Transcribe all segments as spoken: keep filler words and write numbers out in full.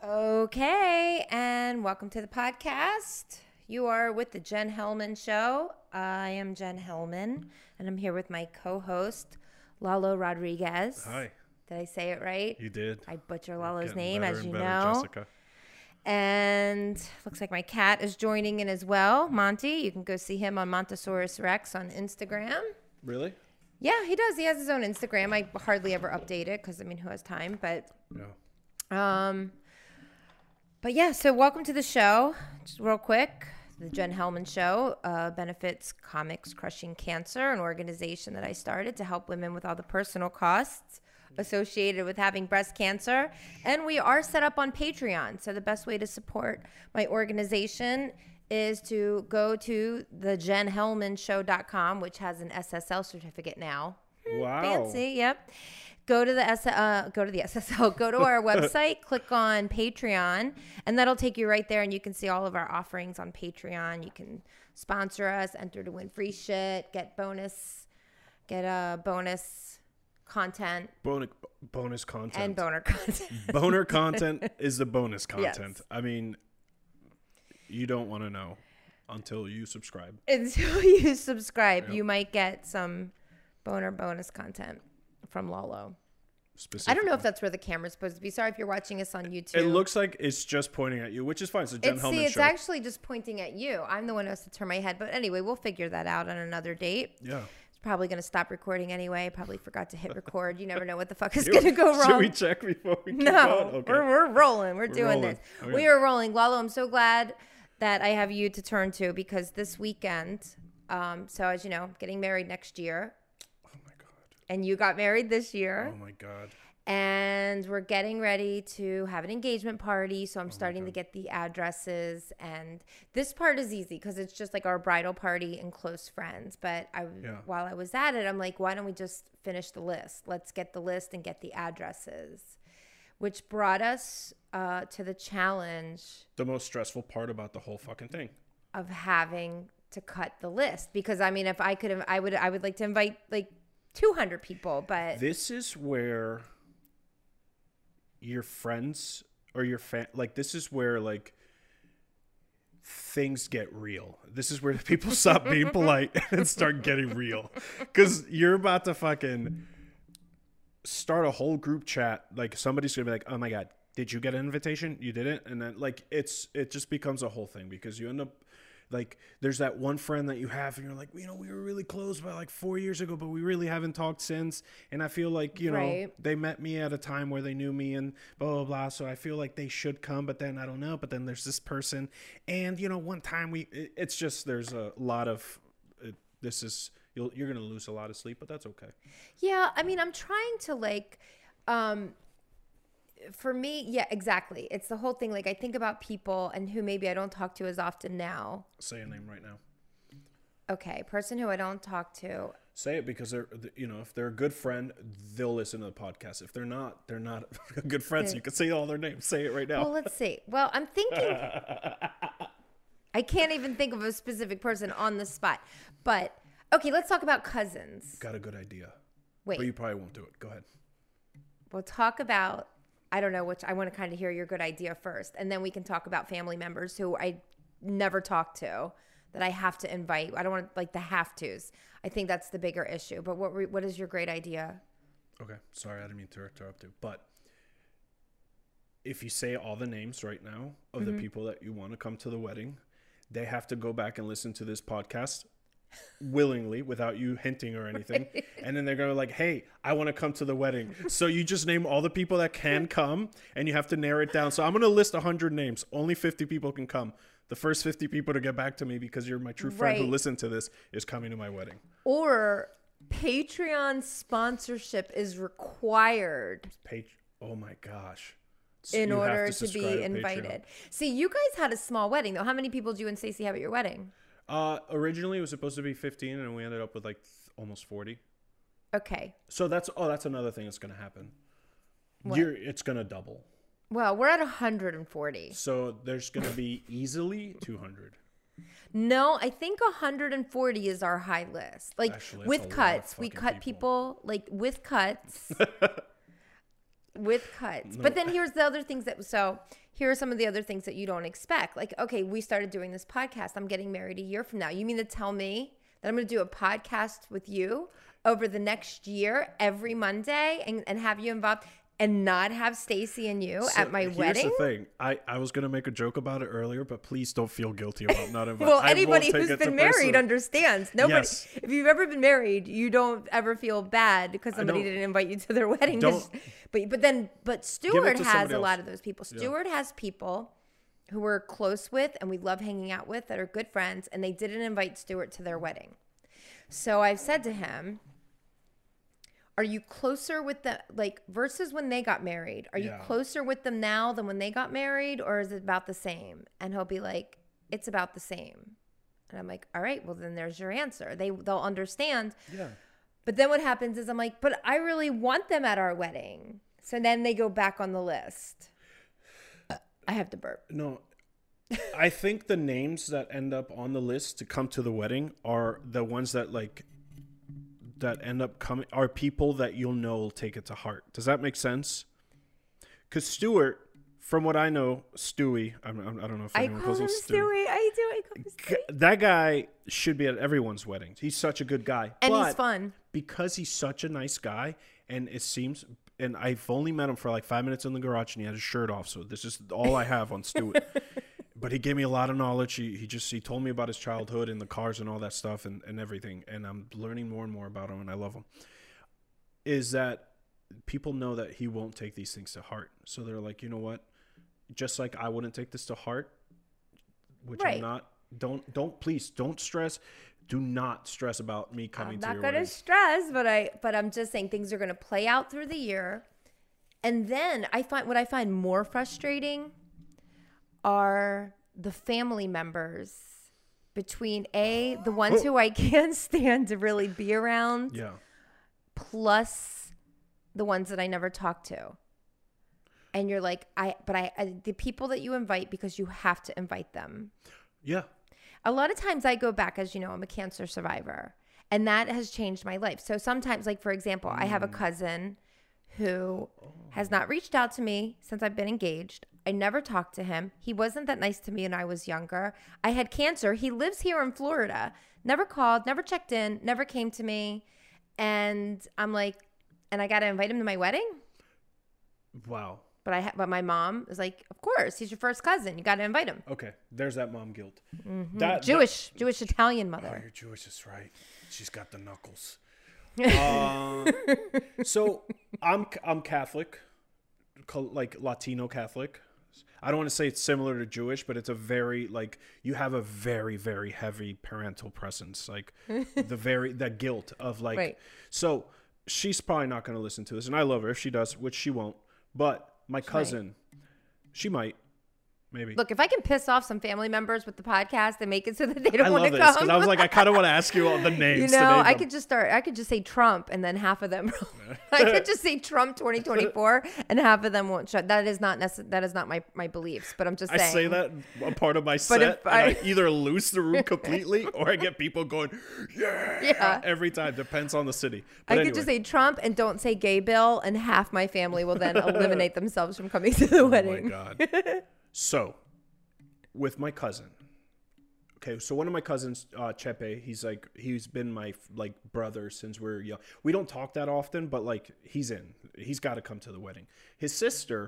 Okay, and welcome to the podcast. You are with the Jen Hellman Show. I am Jen Hellman, and I'm here with my co-host, Lalo Rodriguez. Hi. Did I say it right? You did. I butcher Lalo's Getting name, better as and you better, know. Jessica. And looks like my cat is joining in as well, Monty. You can go see him on Montosaurus Rex on Instagram. Really? Yeah, he does. He has his own Instagram. I hardly ever update it because, I mean, who has time? But, Yeah. um... But yeah, so welcome to the show. Just real quick, the Jen Hellman Show uh, benefits Comics Crushing Cancer, an organization that I started to help women with all the personal costs associated with having breast cancer. And we are set up on Patreon. So the best way to support my organization is to go to the jen hellman show dot com, which has an S S L certificate now. Wow. Fancy, yep. Go to the S uh, go to the S S L. Go to our website, click on Patreon, and that'll take you right there. And you can see all of our offerings on Patreon. You can sponsor us, enter to win free shit, get bonus, get a uh, bonus content, Bonus, bonus content. and boner content. Boner content is the bonus Yes. content. I mean, you don't want to know until you subscribe. Until you subscribe, Yep. you might get some boner bonus content from Lalo. Specifically. I don't know if that's where the camera's supposed to be. Sorry if you're watching us on YouTube. It looks like it's just pointing at you, which is fine. So Jen It's, Hellman see, it's Show. actually just pointing at you. I'm the one who has to turn my head. But anyway, we'll figure that out on another date. Yeah. It's probably going to stop recording anyway. Probably forgot to hit record. You never know what the fuck is going to go wrong. Should we check before we keep No, going? Okay. we're, we're rolling. We're, We're doing rolling. this. Okay. We are rolling. Lalo, I'm so glad that I have you to turn to because this weekend, um, so as you know, I'm getting married next year. Oh, my God. And you got married this year. Oh, my God. And we're getting ready to have an engagement party. So I'm starting to get the addresses. And this part is easy because it's just like our bridal party and close friends. But I, Yeah. while I was at it, I'm like, why don't we just finish the list? Let's get the list and get the addresses. Which brought us uh, to the challenge The most stressful part about the whole fucking thing. of having to cut the list. Because, I mean, if I could have, I would, I would like to invite like two hundred people. But This is where your friends or your fan, like this is where like things get real. This is where people stop being polite and start getting real. Because you're about to fucking start a whole group chat. Like somebody's gonna be like, oh my God, did you get an invitation? You didn't? And then like it's it just becomes a whole thing because you end up like there's that one friend that you have and you're like, you know, we were really close by like four years ago, but we really haven't talked since. And I feel like, you know, Right. they met me at a time where they knew me and blah, blah, blah. So I feel like they should come, but then I don't know. But then there's this person. And, you know, one time we, it, it's just, there's a lot of, it, this is, you'll, you're going to lose a lot of sleep, but that's okay. yeah, I mean, I'm trying to like, um, for me, yeah, exactly. It's the whole thing. Like I think about people and who maybe I don't talk to as often now. Say a name right now. Okay, person who I don't talk to. Say it because they're, you know, if they're a good friend, they'll listen to the podcast. If they're not, they're not a good friend. So you can say all their names. Say it right now. Well, let's see. Well, I'm thinking. I can't even think of a specific person on the spot. But okay, let's talk about cousins. Got a good idea. Wait, But you probably won't do it. Go ahead. we'll talk about. I don't know which. I want to kind of hear your good idea first, and then we can talk about family members who I never talk to that I have to invite. I don't want like the have tos. I think that's the bigger issue. But what re- what is your great idea? Okay. Sorry, I didn't mean to interrupt you. But if you say all the names right now of Mm-hmm. the people that you want to come to the wedding, they have to go back and listen to this podcast willingly without you hinting or anything. Right. And then they're going to be like, hey, I want to come to the wedding. So you just name all the people that can come and you have to narrow it down. So I'm going to list one hundred names. Only fifty people can come. The first fifty people to get back to me because you're my true friend Right. who listened to this is coming to my wedding. Or Patreon sponsorship is required Page. Oh my gosh. So in you have order to, subscribe be Patreon. invited. See, you guys had a small wedding though. How many people did you and Stacey have at your wedding? Uh, originally it was supposed to be fifteen and we ended up with like th- almost forty. Okay. So that's, oh, that's another thing that's going to happen. What? You're, it's going to double. Well, we're at one hundred forty. So there's going to be easily two hundred. No, I think one hundred forty is our high list. Like Actually, that's a with lot of cuts, we fucking cut people. people. like with cuts. with cuts. No. But then here's the other things that, so here are some of the other things that you don't expect. Like, okay, we started doing this podcast. I'm getting married a year from now. You mean to tell me that I'm going to do a podcast with you over the next year every Monday and, and have you involved and not have Stacy and you So at my here's wedding? the thing. I, I was going to make a joke about it earlier, but please don't feel guilty about not inviting. Well, I won't anybody take who's it to been married personal. understands. Nobody, Yes. if you've ever been married, you don't ever feel bad because somebody don't- didn't invite you to their wedding. Don't- 'Cause- But but then but Stuart to has somebody a lot else. of those people. Yeah. Stuart has people who we're close with and we love hanging out with that are good friends, and they didn't invite Stuart to their wedding. So I've said to him, are you closer with the, like, versus when they got married? Are you Yeah. closer with them now than when they got married, or is it about the same? And he'll be like, it's about the same. And I'm like, all right, well, then there's your answer. They, they'll understand. Yeah. But then what happens is I'm like, but I really want them at our wedding. So then they go back on the list. I have to burp. No, I think the names that end up on the list to come to the wedding are the ones that like that end up coming are people that you'll know will take it to heart. Does that make sense? Because Stuart, from what I know, Stewie, I'm, I'm, I don't know if I anyone call calls him him Stewie. Stewie. I do. I call him G- Stewie. That guy should be at everyone's wedding. He's such a good guy. And but he's fun. because he's such a nice guy, and it seems, and I've only met him for like five minutes in the garage, and he had his shirt off. So this is all I have on Stuart. But he gave me a lot of knowledge. He, he just he told me about his childhood and the cars and all that stuff and, and everything. And I'm learning more and more about him, and I love him. Is that people know that he won't take these things to heart. So they're like, you know what? Just like I wouldn't take this to heart, which Right. I'm not. Don't don't please don't stress. Do not stress about me coming I'm to not your going to wedding. stress, but I but I'm just saying things are going to play out through the year. And then I find what I find more frustrating are the family members between A, the ones who I can't stand to really be around, Yeah. plus the ones that I never talk to. And you're like, I but I, I the people that you invite, because you have to invite them. Yeah. A lot of times I go back, as you know, I'm a cancer survivor, and that has changed my life. So sometimes, like, for example, I have a cousin who has not reached out to me since I've been engaged. I never talked to him. He wasn't that nice to me when I was younger. I had cancer. He lives here in Florida. Never called, never checked in, never came to me. And I'm like, and I got to invite him to my wedding? Wow. But I, ha- but my mom is like, of course, he's your first cousin. You got to invite him. Okay. There's that mom guilt. Mm-hmm. That, Jewish, Jewish Italian That, oh, mother. you're Jewish. Is right. She's got the knuckles. uh, so I'm I'm Catholic, co- like Latino Catholic. I don't want to say it's similar to Jewish, but it's a very like you have a very very heavy parental presence, like the very that guilt of like. Right. So she's probably not going to listen to this, and I love her if she does, which she won't. But my cousin, she might, maybe. Look, if I can piss off some family members with the podcast and make it so that they don't I want love to this come, because I was like, I kind of want to ask you all the names. you to know, name I them. could just start. I could just say Trump, and then half of them. I could just say Trump twenty twenty-four, and half of them won't shut. That is not necess- That is not my my beliefs. But I'm just I saying. say that a part of my set, if and I- I either lose the room completely or I get people going, yeah, Yeah. every time. Depends on the city. I But could anyway, just say Trump and don't say gay Bill, and half my family will then eliminate themselves from coming to the oh wedding. my God. So, with my cousin. Okay, so one of my cousins, uh, Chepe, he's like, he's been my like brother since we were young. We don't talk that often, but like he's in. He's got to come to the wedding. His sister,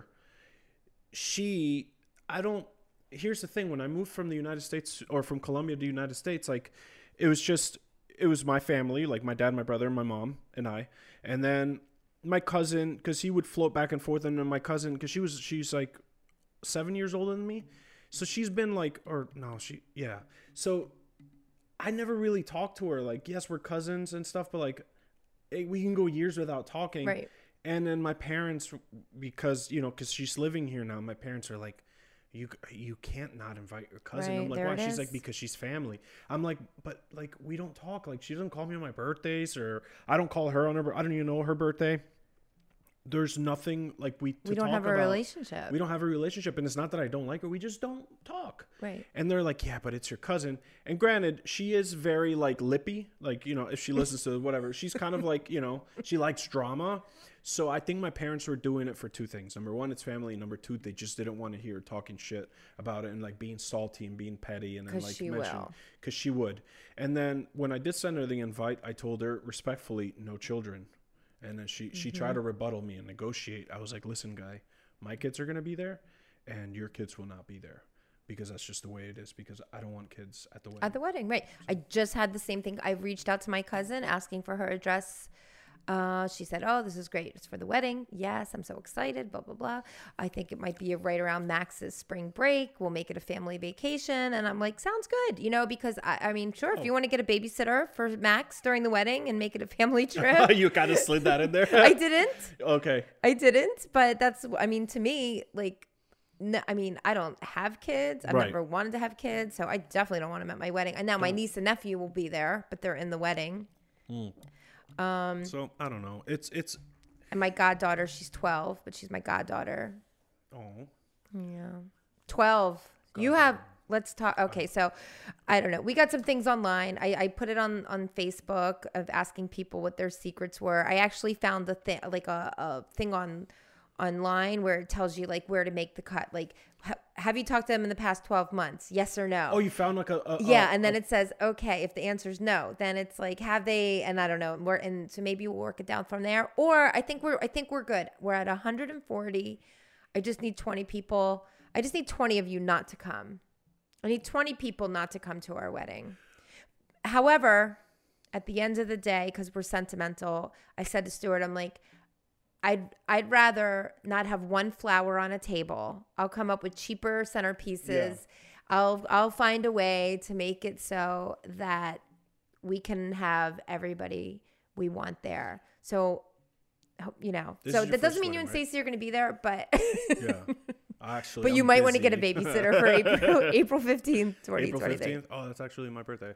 she, I don't, here's the thing. When I moved from the United States or from Colombia to the United States, like it was just, it was my family, like my dad, my brother, my mom, and I. And then my cousin, because he would float back and forth, and then my cousin, because she was, she's like seven years older than me. So she's been like, or no, she, yeah. So I never really talked to her. Like, yes, we're cousins and stuff, but like, eh, we can go years without talking. Right. And then my parents, because, you know, because she's living here now, my parents are like, you you can't not invite your cousin. Right, I'm like, there why? it She's is. like, because she's family. I'm like, but like, we don't talk. Like, she doesn't call me on my birthdays, or I don't call her on her, bir- I don't even know her birthday. there's nothing like we to we don't talk have a about. relationship. We don't have a relationship, and it's not that I don't like her. We just don't talk. Right. And they're like, yeah, but it's your cousin. And granted, she is very like lippy. Like, you know, if she listens to whatever, she's kind of like, you know, she likes drama. So I think my parents were doing it for two things. Number one, it's family. Number two, they just didn't want to hear talking shit about it and like being salty and being petty and then like she mentioning will. because she would. And then when I did send her the invite, I told her respectfully, no children. And then she, mm-hmm. she tried to rebuttal me and negotiate. I was like, listen, guy, my kids are going to be there and your kids will not be there because that's just the way it is because I don't want kids at the wedding. At the wedding, right. I just had the same thing. I reached out to my cousin asking for her address. Uh, she said, oh, this is great. It's for the wedding. Yes, I'm so excited, blah, blah, blah. I think it might be right around Max's spring break. We'll make it a family vacation. And I'm like, sounds good, you know, because I, I mean, sure, if oh. you want to get a babysitter for Max during the wedding and make it a family trip. You kind of slid that in there. I didn't. Okay. I didn't. But that's, I mean, to me, like, no, I mean, I don't have kids. I've right. never wanted to have kids. So I definitely don't want them at my wedding. And now my niece and nephew will be there, but they're in the wedding. Mm. Um, so I don't know. It's it's. And my goddaughter, she's twelve, but she's my goddaughter. Oh. Yeah, twelve. God. You have. Let's talk. Okay, so I don't know. We got some things online. I, I put it on on Facebook of asking people what their secrets were. I actually found the thing like a, a thing on online where it tells you like where to make the cut. Like, ha- have you talked to them in the past twelve months? Yes or no? Oh, you found like a, a yeah, a, and then a, it says okay. If the answer is no, then it's like have they? And I don't know. More and so maybe we'll work it down from there. Or I think we're I think we're good. We're at one hundred forty. I just need twenty people. I just need twenty of you not to come. I need twenty people not to come to our wedding. However, at the end of the day, because we're sentimental, I said to Stuart, I'm like, I'd I'd rather not have one flower on a table. I'll come up with cheaper centerpieces. Yeah. I'll I'll find a way to make it so that we can have everybody we want there. So, you know, this so that doesn't wedding, mean you and right? Stacey are going to be there, but yeah, actually, but you I'm might busy. want to get a babysitter for April April fifteenth, twenty April twenty-three. fifteenth. Oh, that's actually my birthday.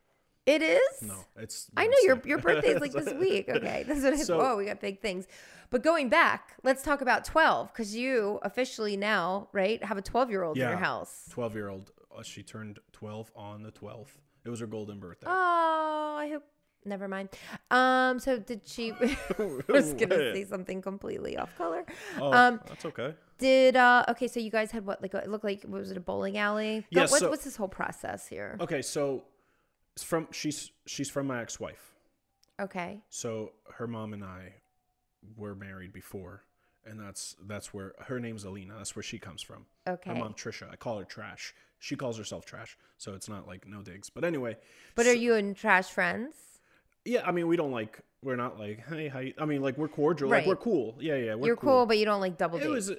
It is? No, it's. I know your your birthday's like this week. Okay, that's what. It, So- whoa, we got big things. But going back, let's talk about twelve because you officially now, right, have a twelve year old in your house. twelve year old. Uh, she turned twelve on the twelfth. It was her golden birthday. Oh, I hope. Never mind. Um. So did she? I was gonna say something completely off color. Oh, um. that's okay. Did uh? Okay, so you guys had what? Like it looked like was it a bowling alley? Yeah, What, so- what's this whole process here? Okay, so it's from she's she's from my ex-wife. Okay. So her mom and I were married before, and that's that's where her name's Alina. That's where she comes from. Okay. Her mom Trisha. I call her Trash. She calls herself Trash, so it's not like no digs. But anyway. But so, are you and Trash friends? Yeah, I mean we don't like we're not like hey how you, I mean like we're cordial, Right. like we're cool. Yeah, yeah, we're You're cool, but you don't like double date. It was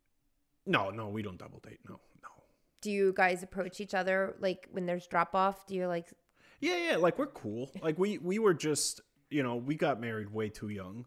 no, no, we don't double date. No, no. Do you guys approach each other like when there's drop off? Do you like? Yeah, yeah, like we're cool. Like we we were just you know we got married way too young,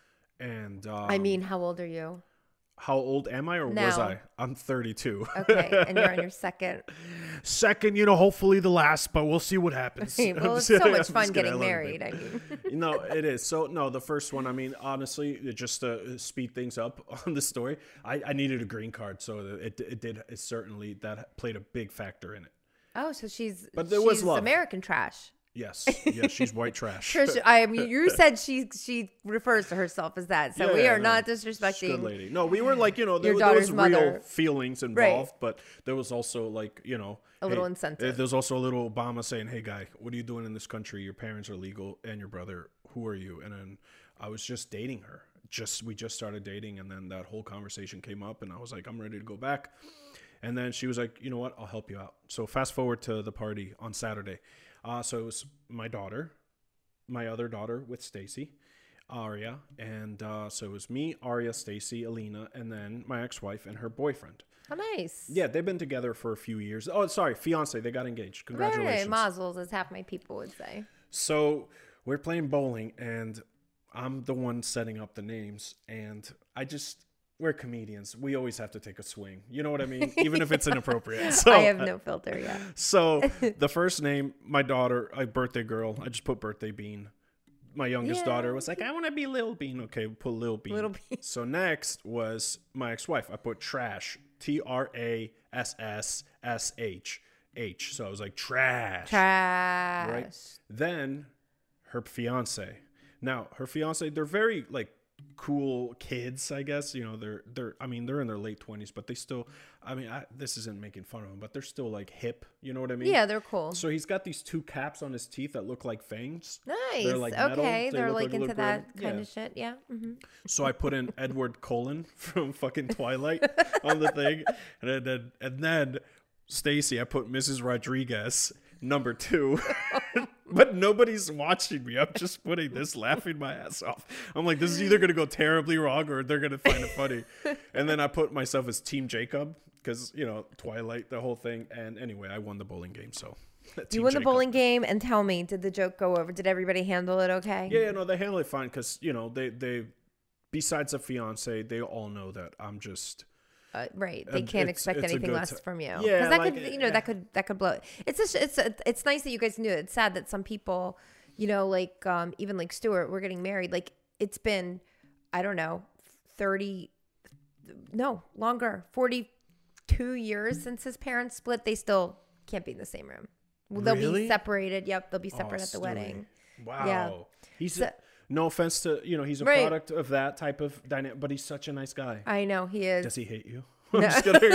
and um, I mean, how old are you? how old am I or was Now. I? I'm thirty-two. Okay, and you're on your second. Second, you know, hopefully the last, but we'll see what happens. Well, I'm it's just- so I'm much just fun kidding, I getting love it, married. babe. I mean, No, it is. So no, the first one. I mean, honestly, it just to speed things up on the story, I, I needed a green card, so it it did. It certainly that played a big factor in it. oh, so she's But there she's was love. American trash. Yes, yes, she's white trash. Trish, I mean, you said she she refers to herself as that, so Yeah, we yeah, are no. not She's a disrespecting. good lady. No, we were like, you know, there, Your there was daughter's real mother. feelings involved, but there was also like, you know, A little hey, incentive. There's also a little Obama saying, "Hey, guy, what are you doing in this country? Your parents are legal, and your brother, who are you?" And then I was just dating her. Just we just started dating, and then that whole conversation came up, and I was like, "I'm ready to go back." And then she was like, "You know what? I'll help you out." So fast forward to the party on Saturday. Uh, so it was my daughter, my other daughter with Stacy, Aria, and uh, so it was me, Aria, Stacy, Alina, and then my ex-wife and her boyfriend. Oh, nice. Yeah, they've been together for a few years. Oh, sorry, fiance. They got engaged. Congratulations. Very mazel's, as half my people would say. So we're playing bowling, and I'm the one setting up the names, and I just. We're comedians. We always have to take a swing. You know what I mean? Even if it's inappropriate. So, I have no filter yet. So the first name, my daughter, a birthday girl. I just put birthday bean. my youngest Yeah. daughter was like, I want to be Lil Bean. Okay, we put Lil Bean. Lil Bean. So next was my ex-wife. I put Trash. T R A S S S H H. So I was like, Trash. Trash. Right. Then her fiance. Now her fiance, they're very like cool kids, I guess. You know, they're they're. I mean, they're in their late twenties, but they still. I mean, I, this isn't making fun of them, but they're still like hip. You know what I mean? Yeah, they're cool. So he's got these two caps on his teeth that look like fangs. Nice. They're like metal. Okay, They they're look like like a into little that girl. kind Yeah. of shit. Yeah. hmm So I put in Edward Cullen from fucking Twilight on the thing, and then and then Stacy, I put Missus Rodriguez number two. But nobody's watching me. I'm just putting this, laughing my ass off. I'm like, this is either gonna go terribly wrong or they're gonna find it funny. And then I put myself as Team Jacob because you know Twilight, the whole thing. And anyway, I won the bowling game, so. You Team won the Jacob. bowling game, and tell me, did the joke go over? Did everybody handle it okay? Yeah, yeah, no, they handle it fine because you know they they besides a fiance, they all know that I'm just. Uh, right, they Uh, can't it's- expect it's a anything good less ti- from you. Yeah, because that like, could, you know, uh, that could that could blow. It's just, it's it's nice that you guys knew it. It's sad that some people, you know, like um, even like Stuart, we're getting married. Like it's been, I don't know, thirty, no longer, forty-two years since his parents split. They still can't be in the same room. They'll Really? be separated. Yep, they'll be Oh, separate at the Stewie. wedding. Wow. Yeah. He's So- a, no offense to you know he's a Right. product of that type of dynamic, but he's such a nice guy. I know he is. Does he hate you? No. I'm just kidding.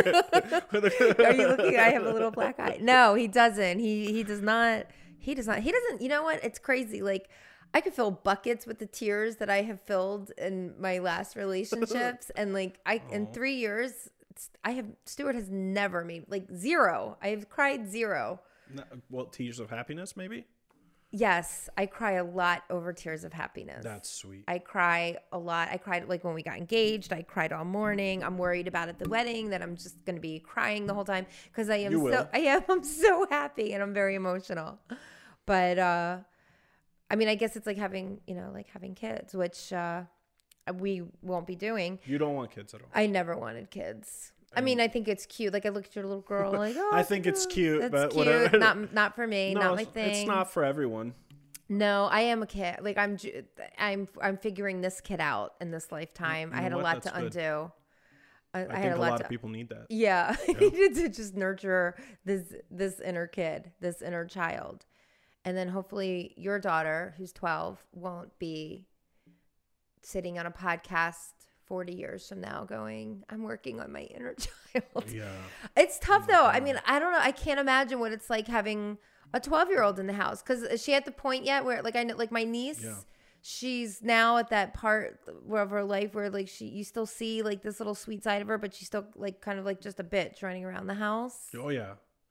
Are you looking? I have a little black eye. No, he doesn't. He he does not. He does not. He doesn't. You know what? It's crazy. Like I could fill buckets with the tears that I have filled in my last relationships, and like I in three years, it's- I have Stuart has never made like zero. I've cried zero. No, well, tears of happiness, maybe. Yes, I cry a lot over tears of happiness. That's sweet. I cry a lot. I cried like when we got engaged. I cried all morning. I'm worried about at the wedding that I'm just going to be crying the whole time because I am You so will. I am I'm so happy and I'm very emotional. But uh I mean, I guess it's like having, you know, like having kids, which uh we won't be doing. You don't want kids at all. I never wanted kids. I mean, I think it's cute. Like I look at your little girl, like, oh, I think it's cute, That's but cute. whatever. Not not for me. No, not my it's- thing. It's not for everyone. No, I am a kid. Like I'm, ju- I'm, I'm figuring this kid out in this lifetime. You I had know a what? lot to That's good. undo. I, I, I think had a a lot, lot, to. of people need that. Yeah, I needed to just nurture this this inner kid, this inner child, and then hopefully your daughter, who's twelve, won't be sitting on a podcast forty years from now going, I'm working on my inner child. Yeah. It's tough though. I mean, I don't know. I can't imagine what it's like having a twelve year old in the house. Cause is she at the point yet where like I know, like my niece, Yeah. she's now at that part of her life where like she, you still see like this little sweet side of her, but she's still like kind of like just a bitch running around the house. Oh yeah.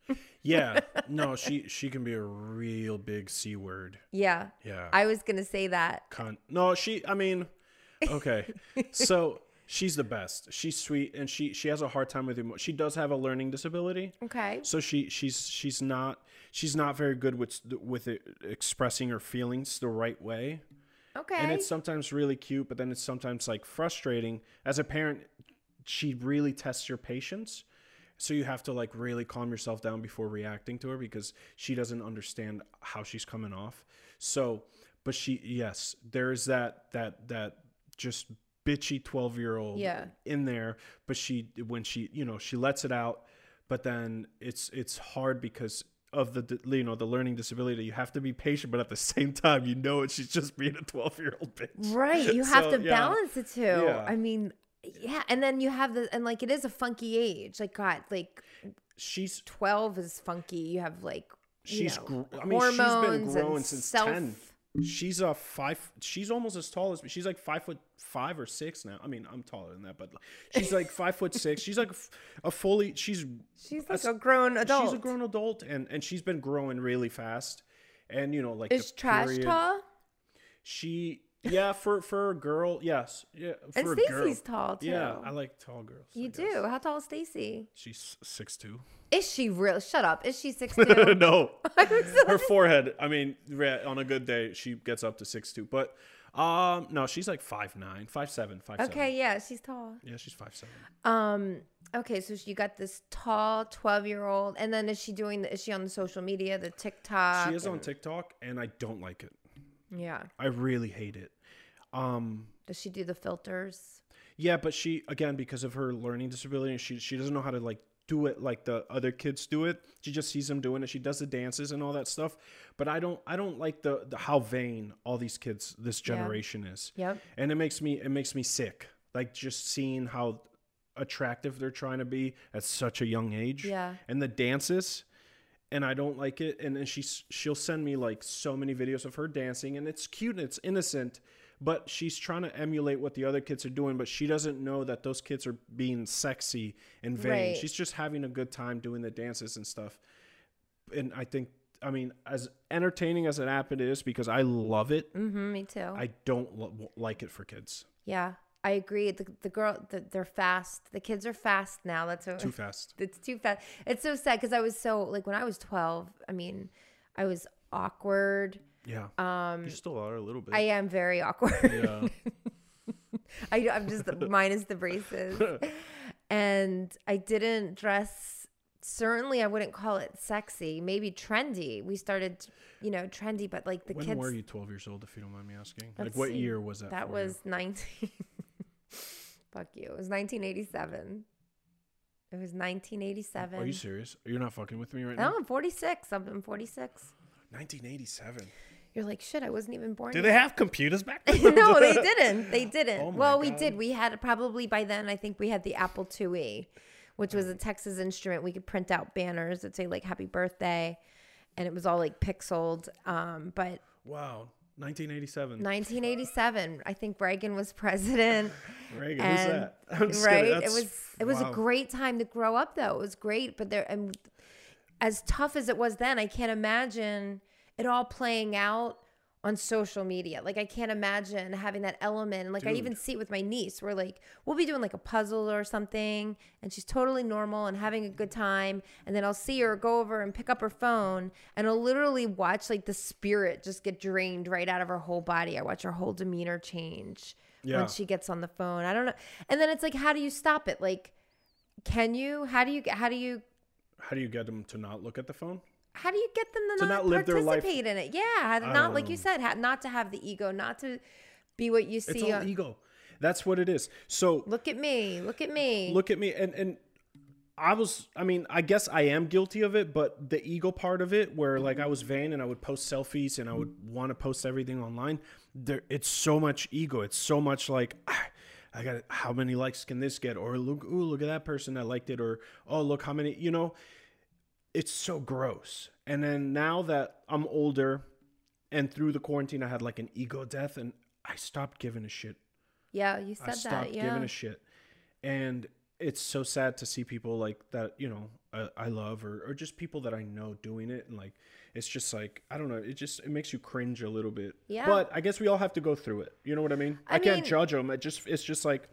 Yeah. No, she she can be a real big C word. Yeah. Yeah. I was going to say that. Con- no, she. I mean, okay. So she's the best. She's sweet, and she she has a hard time with emo- She does have a learning disability, Okay. so she she's she's not she's not very good with with it, expressing her feelings the right way. Okay. And it's sometimes really cute, but then it's sometimes like frustrating. As a parent, she really tests your patience. So you have to like really calm yourself down before reacting to her because she doesn't understand how she's coming off. So, but she, yes, there's that, that, that just bitchy twelve year old Yeah. in there. But she, when she, you know, she lets it out, but then it's, it's hard because of the, you know, the learning disability. You have to be patient, but at the same time, you know, she's just being a twelve year old bitch. Right. You have So, to yeah. balance it too. Yeah. I mean, yeah. And then you have the, and like, it is a funky age. Like, God, like She's twelve is funky. You have like, you she's know, gr- I mean she's been hormones and growing since self- ten. She's a five. She's almost as tall as me. She's like five foot five or six now. I mean, I'm taller than that, but she's like five foot six. She's like a, f- a fully. She's She's like a grown adult. she's a grown adult, and and she's been growing really fast. And you know, like Is the Trash period- tall? She yeah for for a girl yes yeah for And a girl. Stacy's tall too. Yeah, I like tall girls. I You guess. do. How tall is Stacy? She's six two. Is she real? Shut up. Is she six two? No, her forehead. I mean, re- on a good day, she gets up to six two. But um, no, she's like five nine, five seven, five seven. Okay, yeah, she's tall. Yeah, she's five seven. Um. Okay, so you got this tall twelve year old, and then is she doing? The, is she on the social media, the TikTok? She is on and- TikTok, and I don't like it. Yeah. I really hate it. Um, Does she do the filters? yeah, but she, again, because of her learning disability, she she doesn't know how to like do it like the other kids do it. She just sees them doing it. She does the dances and all that stuff. But I don't I don't like the, the how vain all these kids this generation yeah. is. Yep. And it makes me it makes me sick. Like just seeing how attractive they're trying to be at such a young age. Yeah. And the dances, and I don't like it. And then she's she'll send me like so many videos of her dancing, and it's cute and it's innocent. But she's trying to emulate what the other kids are doing, but she doesn't know that those kids are being sexy and vain. Right. She's just having a good time doing the dances and stuff. And I think, I mean, as entertaining as an app it is, because I love it. Mm-hmm, me too. I don't lo- like it for kids. Yeah, I agree. The the girl, the, they're fast. The kids are fast now. That's what, too fast. It's too fast. It's so sad because I was so like when I was twelve. I mean, I was awkward. Yeah. Um, you still are a little bit. I am very awkward. Yeah. I, I'm just minus the braces, and I didn't dress. Certainly, I wouldn't call it sexy. Maybe trendy. We started, you know, trendy, but like the when kids. When were you twelve years old, if you don't mind me asking? Let's Like, what see. year was that? That for was you? nineteen. Fuck you. It was nineteen eighty-seven. It was nineteen eighty-seven. Are you serious? You're not fucking with me right No, now? I'm forty-six. I'm forty-six. nineteen eighty-seven. You're like, shit, I wasn't even born Did yet. they have computers back then? No, they didn't. They didn't. Oh my well, we God. did. We had probably by then, I think we had the Apple two E, which was a Texas Instrument. We could print out banners that say like happy birthday, and it was all like pixeled. Um, but Wow. nineteen eighty-seven. nineteen eighty-seven, I think Reagan was president. Reagan, and, who's that? I'm just right? kidding. It That's- was it was wow. a great time to grow up though. It was great, but there and as tough as it was then, I can't imagine it all playing out on social media. Like I can't imagine having that element. Like I Dude. even see it with my niece where like we'll be doing like a puzzle or something and she's totally normal and having a good time, and then I'll see her go over and pick up her phone and I'll literally watch like the spirit just get drained right out of her whole body. I watch her whole demeanor change Yeah. when she gets on the phone. I don't know. And then it's like, how do you stop it? Like, can you, how do you, how do you, How do you get them to not look at the phone? how do you get them to, To not, not live their life- participate in it? Yeah. How to I not, don't like you know. said, ha- not to have the ego, not to be what you It's see. all on, ego. That's what it is. So look at me, look at me. look at me, and and I was, I mean, I guess I am guilty of it, but the ego part of it, where like I was vain and I would post selfies and I would want to post everything online. There, it's so much ego. It's so much like, ah, I got how many likes can this get? Or look, ooh, look at that person that liked it. Or oh, look how many, you know. It's so gross. And then now that I'm older, and through the quarantine, I had like an ego death, and I stopped giving a shit. Yeah, you I said stopped that. Yeah. giving a shit. And it's so sad to see people like that, you know, I, I love, or, or just people that I know doing it. And like, it's just like, I don't know. It just, it makes you cringe a little bit. Yeah. But I guess we all have to go through it. You know what I mean? I, I can't mean- judge them. It just, it's just like,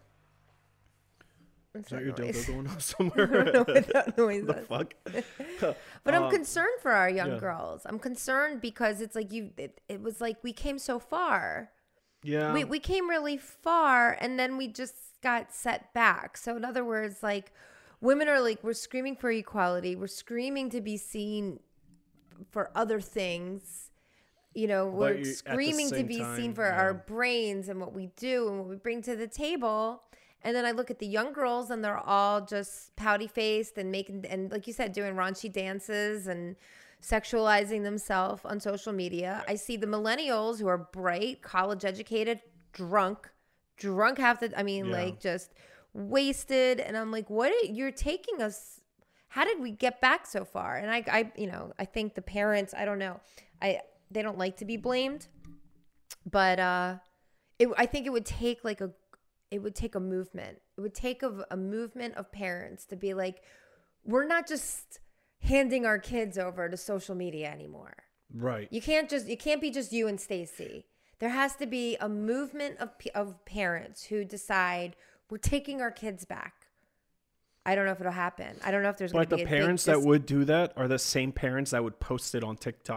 What's is that that your noise? dildo going on I somewhere? don't know what that noise the is. fuck? But I'm Um, concerned for our young yeah. girls. I'm concerned because it's like you, it, it was like we came so far. Yeah. we we came really far and then we just got set back. So in other words, like women are like, we're screaming for equality. We're screaming to be seen for other things. You know, we're you- at the screaming to same be time, seen for yeah. our brains and what we do and what we bring to the table. And then I look at the young girls and they're all just pouty faced and making, and like you said, doing raunchy dances and sexualizing themselves on social media. I see the millennials who are bright, college educated, drunk, drunk half the, I mean, Yeah. like just wasted. And I'm like, what are, you're taking us, how did we get back so far? And I, I, you know, I think the parents, I don't know, I, they don't like to be blamed, but, uh, it, I think it would take like a, it would take a movement. It would take a, a movement of parents to be like, we're not just handing our kids over to social media anymore. Right. You can't just, you can't be just you and Stacy. There has to be a movement of of parents who decide we're taking our kids back. I don't know if it'll happen. I don't know if there's going But to the be a parents big that dis- would do that are the same parents that would post it on TikTok.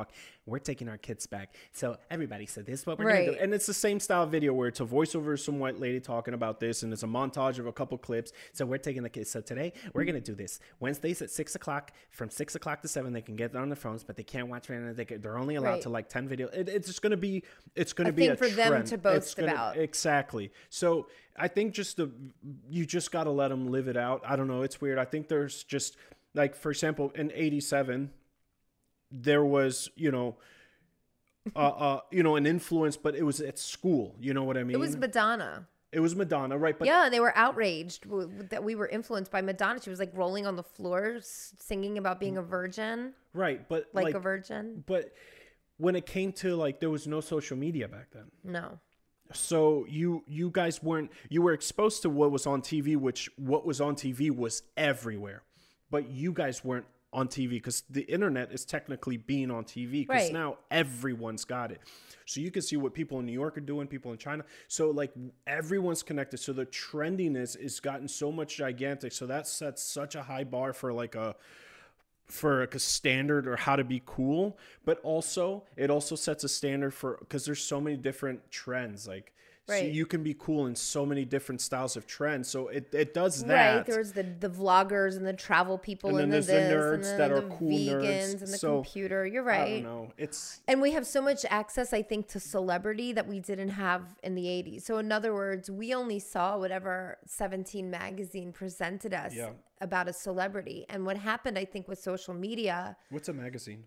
we're taking our kids back. So everybody said this is what we're Right. gonna do. And it's the same style video where it's a voiceover of some white lady talking about this, and it's a montage of a couple clips. So we're taking the kids. So today we're gonna do this. Wednesdays at six o'clock, from six o'clock to seven, they can get on their phones, but they can't watch it. They can, they're only allowed Right. to like ten videos. It, it's just gonna be it's gonna A be thing a for them trend. to boast It's gonna- about. Exactly. So I think just the you just gotta let them live it out. I don't know. It's weird. I think there's just like, for example, in eighty-seven, there was, you know, uh, uh, you know, an influence, but it was at school. You know what I mean? It was Madonna. It was Madonna, right? But Yeah, they were outraged w- that we were influenced by Madonna. She was like rolling on the floor, s- singing about being a virgin, right, but like, like, a virgin. but when it came to like, there was no social media back then. No. So you you guys weren't you were exposed to what was on T V, which what was on T V was everywhere, but you guys weren't on T V because the internet is technically being on T V because Right. now everyone's got it. So you can see what people in New York are doing, people in China. So like everyone's connected. So the trendiness is gotten so much gigantic. So that sets such a high bar for like a for like a standard or how to be cool, but also it also sets a standard for because there's so many different trends. Like so Right. you can be cool in so many different styles of trends. So it, it does that. Right. There's the, the vloggers and the travel people And and, then the there's the this nerds and then that are the cool vegans nerds. and the So, computer. You're I right. don't know. It's And we have so much access, I think, to celebrity that we didn't have in the eighties. So in other words, we only saw whatever seventeen magazine presented us Yeah. about a celebrity. And what happened, I think, with social media. what's a magazine?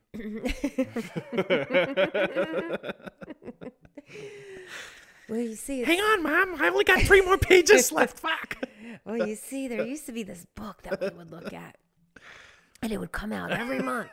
Well, you see, it's, Hang on, Mom. I only got three more pages left. Fuck. well, you see, there used to be this book that we would look at, and it would come out every month.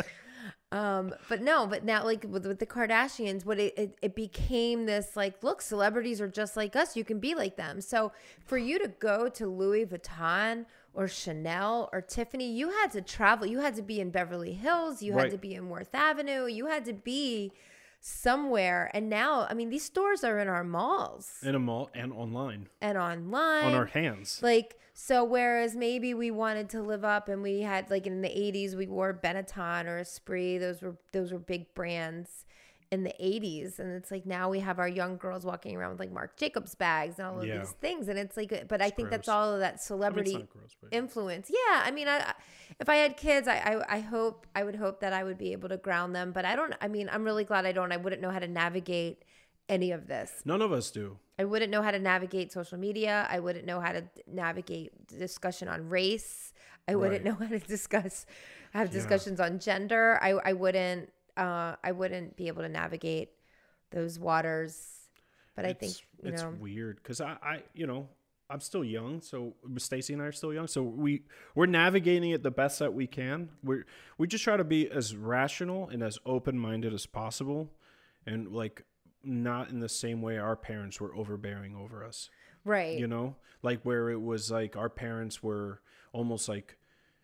Um, but no, but now like with, with the Kardashians, what it, it, it became this like, look, celebrities are just like us. You can be like them. So for you to go to Louis Vuitton or Chanel or Tiffany, you had to travel. You had to be in Beverly Hills. You Right. had to be in Worth Avenue. You had to be somewhere. And now, I mean, these stores are in our malls In a mall and online and online. on our hands. Like, so whereas maybe we wanted to live up and we had like in the eighties, we wore Benetton or Esprit. Those were, those were big brands in the eighties. And it's like, now we have our young girls walking around with like Marc Jacobs bags and all of Yeah. these things. And it's like, but I think that's gross. all of that I mean, it's celebrity not gross, but influence. Yeah. I mean, I, I- if I had kids, I, I, I hope, I would hope that I would be able to ground them, but I don't, I mean, I'm really glad I don't, I wouldn't know how to navigate any of this. none of us do. I wouldn't know how to navigate social media. I wouldn't know how to navigate discussion on race. I wouldn't Right. know how to discuss, have discussions on gender. I, I wouldn't, uh, I wouldn't be able to navigate those waters. But I think, It's- you it's know, weird because I, I, you know, I'm still young, so Stacy and I are still young, so we we're navigating it the best that we can. We we just try to be as rational and as open minded as possible, and like not in the same way our parents were overbearing over us. right. You know, like where it was like our parents were almost like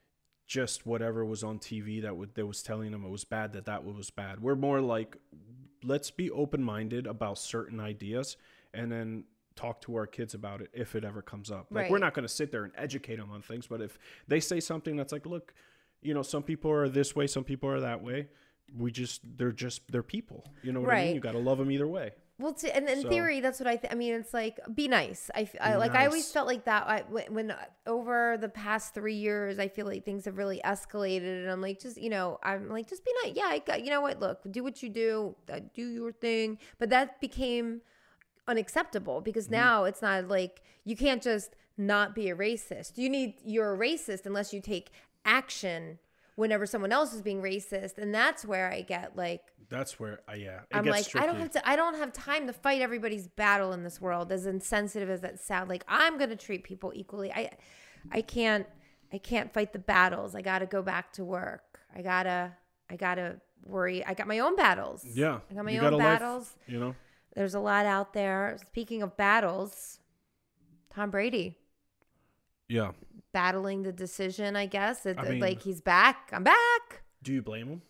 just whatever was on T V that would that was telling them it was bad, that that was bad. We're more like, let's be open minded about certain ideas and then talk to our kids about it if it ever comes up. Like we're Right. not going to sit there and educate them on things, but if they say something that's like, look, you know, some people are this way, some people are that way. We just they're just they're people. You know what I mean? Right. You got to love them either way. Well, to, and in So- theory, that's what I. Th- I mean, it's like be nice. I, f- I- Be like. I always nice. felt like that I, when, when uh, over the past three years, I feel like things have really escalated, and I'm like, just you know, I'm like, just be nice. Yeah, I got. You know what? Look, do what you do. Uh, do your thing. But that became unacceptable because Mm-hmm. now it's not like you can't just not be a racist. You need you're a racist unless you take action whenever someone else is being racist, and that's where I get like. That's where, uh, yeah, it I'm gets like, tricky. I don't have to. I don't have time to fight everybody's battle in this world. As insensitive as that sound, like I'm gonna treat people equally. I, I can't. I can't fight the battles. I gotta go back to work. I gotta. I gotta worry. I got my own battles. Yeah, I got my you own got a life, battles. you know. There's a lot out there. Speaking of battles, Tom Brady Yeah. battling the decision. I guess it, I mean- like he's back. I'm back. Do you blame him?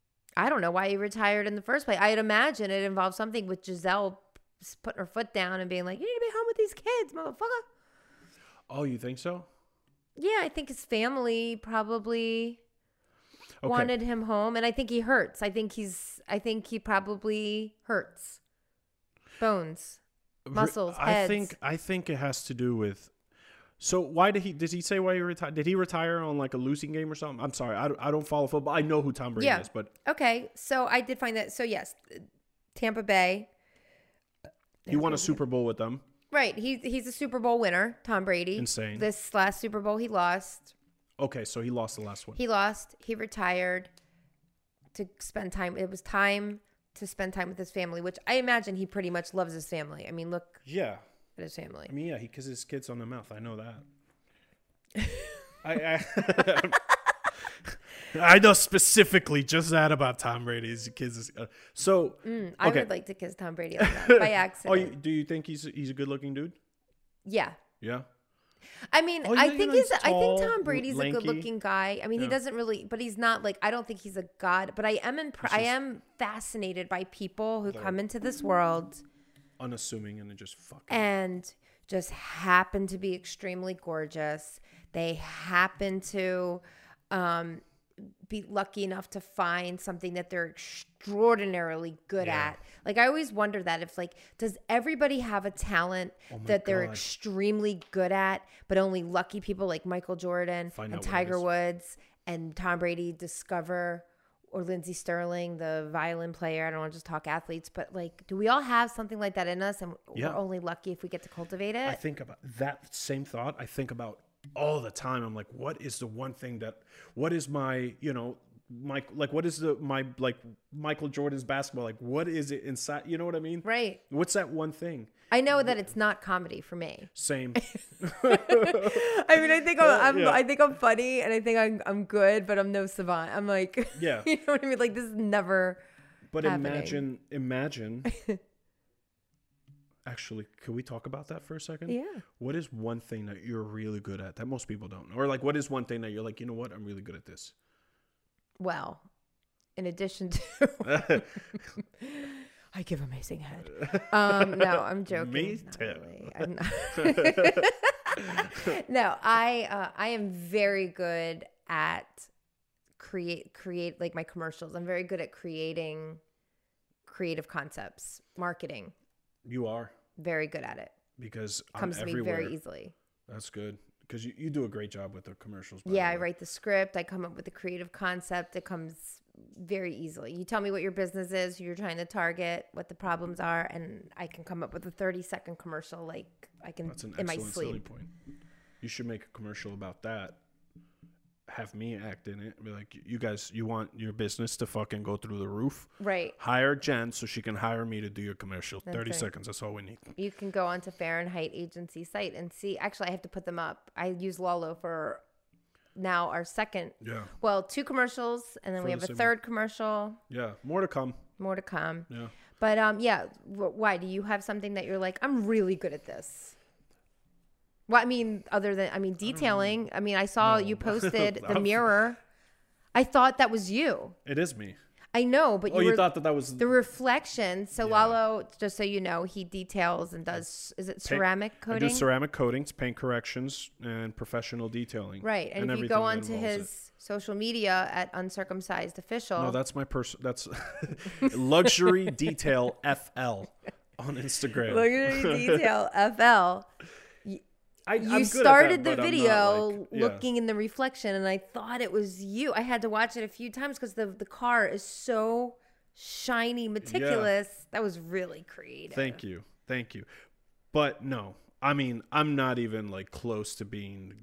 I don't know why he retired in the first place. I'd imagine it involved something with Giselle putting her foot down and being like, you need to be home with these kids, motherfucker. Oh, you think so? Yeah, I think his family probably. Okay. wanted him home, and I think he hurts. I think he's. I think he probably hurts. Bones, muscles, I heads. think I think it has to do with. So why did he? Did he say why he retired? Did he retire on like a losing game or something? I'm sorry, I don't, I don't follow football. I know who Tom Brady Yeah. is, but Okay, so I did find that. So yes, Tampa Bay. he won a Super Bowl with them. Right, he he's a Super Bowl winner, Tom Brady. Insane. This last Super Bowl he lost. Okay, so he lost the last one. He lost. He retired to spend time. It was time to spend time with his family, which I imagine he pretty much loves his family. I mean, look Yeah. at his family. I mean, yeah, because his kid's on the mouth. I know that. I, I, I know specifically just that about Tom Brady. His kids. Is, uh, so Mm, I okay. would like to kiss Tom Brady on that by accident. Oh, you, do you think he's he's a good looking dude? Yeah. Yeah. I mean, Oh, yeah, I you think know, he's. he's I tall, think Tom Brady's lanky. a good-looking guy. I mean, he Yeah. doesn't really, but he's not like. I don't think he's a god. But I am. Impre- He's I just- am fascinated by people who They're- come into this world Unassuming and then just fucking. and just happen to be extremely gorgeous. They happen to um, be lucky enough to find something that they're extraordinarily good Yeah. at. Like I always wonder that if like, does everybody have a talent Oh my that they're God. extremely good at, but only lucky people like Michael Jordan Find and out what it Tiger is. Woods and Tom Brady discover, or Lindsey Sterling, the violin player. I don't want to just talk athletes, but like, do we all have something like that in us, and Yeah. we're only lucky if we get to cultivate it? I think about that same thought. I think about all the time. I'm like, what is the one thing that? What is my, you know, my like, what is the my like Michael Jordan's basketball? Like, what is it inside? You know what I mean? Right. What's that one thing? I know that it's not comedy for me. Same. I mean, I think I'm, I'm Yeah. I think I'm funny, and I think I'm I'm good, but I'm no savant. I'm like, Yeah. you know what I mean? Like this is never. But happening. imagine, imagine. Actually, could we talk about that for a second? Yeah. What is one thing that you're really good at that most people don't know? Or like, what is one thing that you're like, you know what, I'm really good at this? Well, in addition to, I give amazing head. Um, no, I'm joking. Me Not too. really. I'm not. No, I uh, I am very good at create create like my commercials. I'm very good at creating creative concepts, marketing. You are. Very good at it. Because Comes I'm to everywhere. me very easily. That's good. Because you, you do a great job with the commercials. by Yeah, the I way. write the script. I come up with the creative concept. It comes very easily. You tell me what your business is, who you're trying to target, what the problems are, and I can come up with a thirty second commercial like I can That's an in my excellent selling sleep. point. You should make a commercial about that. Have me act in it. Be like, you guys, you want your business to fucking go through the roof? Right. Hire Jen so she can hire me to do your commercial. That's thirty right. seconds. That's all we need. You can go onto Fahrenheit Agency site and see. Actually, I have to put them up. I use Lalo for now our second. Yeah. Well, two commercials, and then For we the have a same third commercial. Yeah. More to come. More to come. Yeah. But um, yeah. W- why do you have something that you're like, I'm really good at this? Well, I mean, other than I mean, detailing. I mean, I saw No. you posted the I'm- mirror. I thought that was you. It is me. I know, but Oh, you, you were, thought that that was the reflection. So Yeah. Lalo, just so you know, he details and does. Is it ceramic I coating? do ceramic coatings, paint corrections, and professional detailing. Right. And, if you everything go that onto involves it. his social media at uncircumcised official. No, that's my person. That's luxury detail F L on Instagram. Luxury Detail F L. I, I'm good You at started that, the but I'm not, video like- yeah. looking in the reflection, and I thought it was you. I had to watch it a few times because the, the car is so shiny, meticulous. That was really creative. Thank you, thank you. But no, I mean, I'm not even like close to being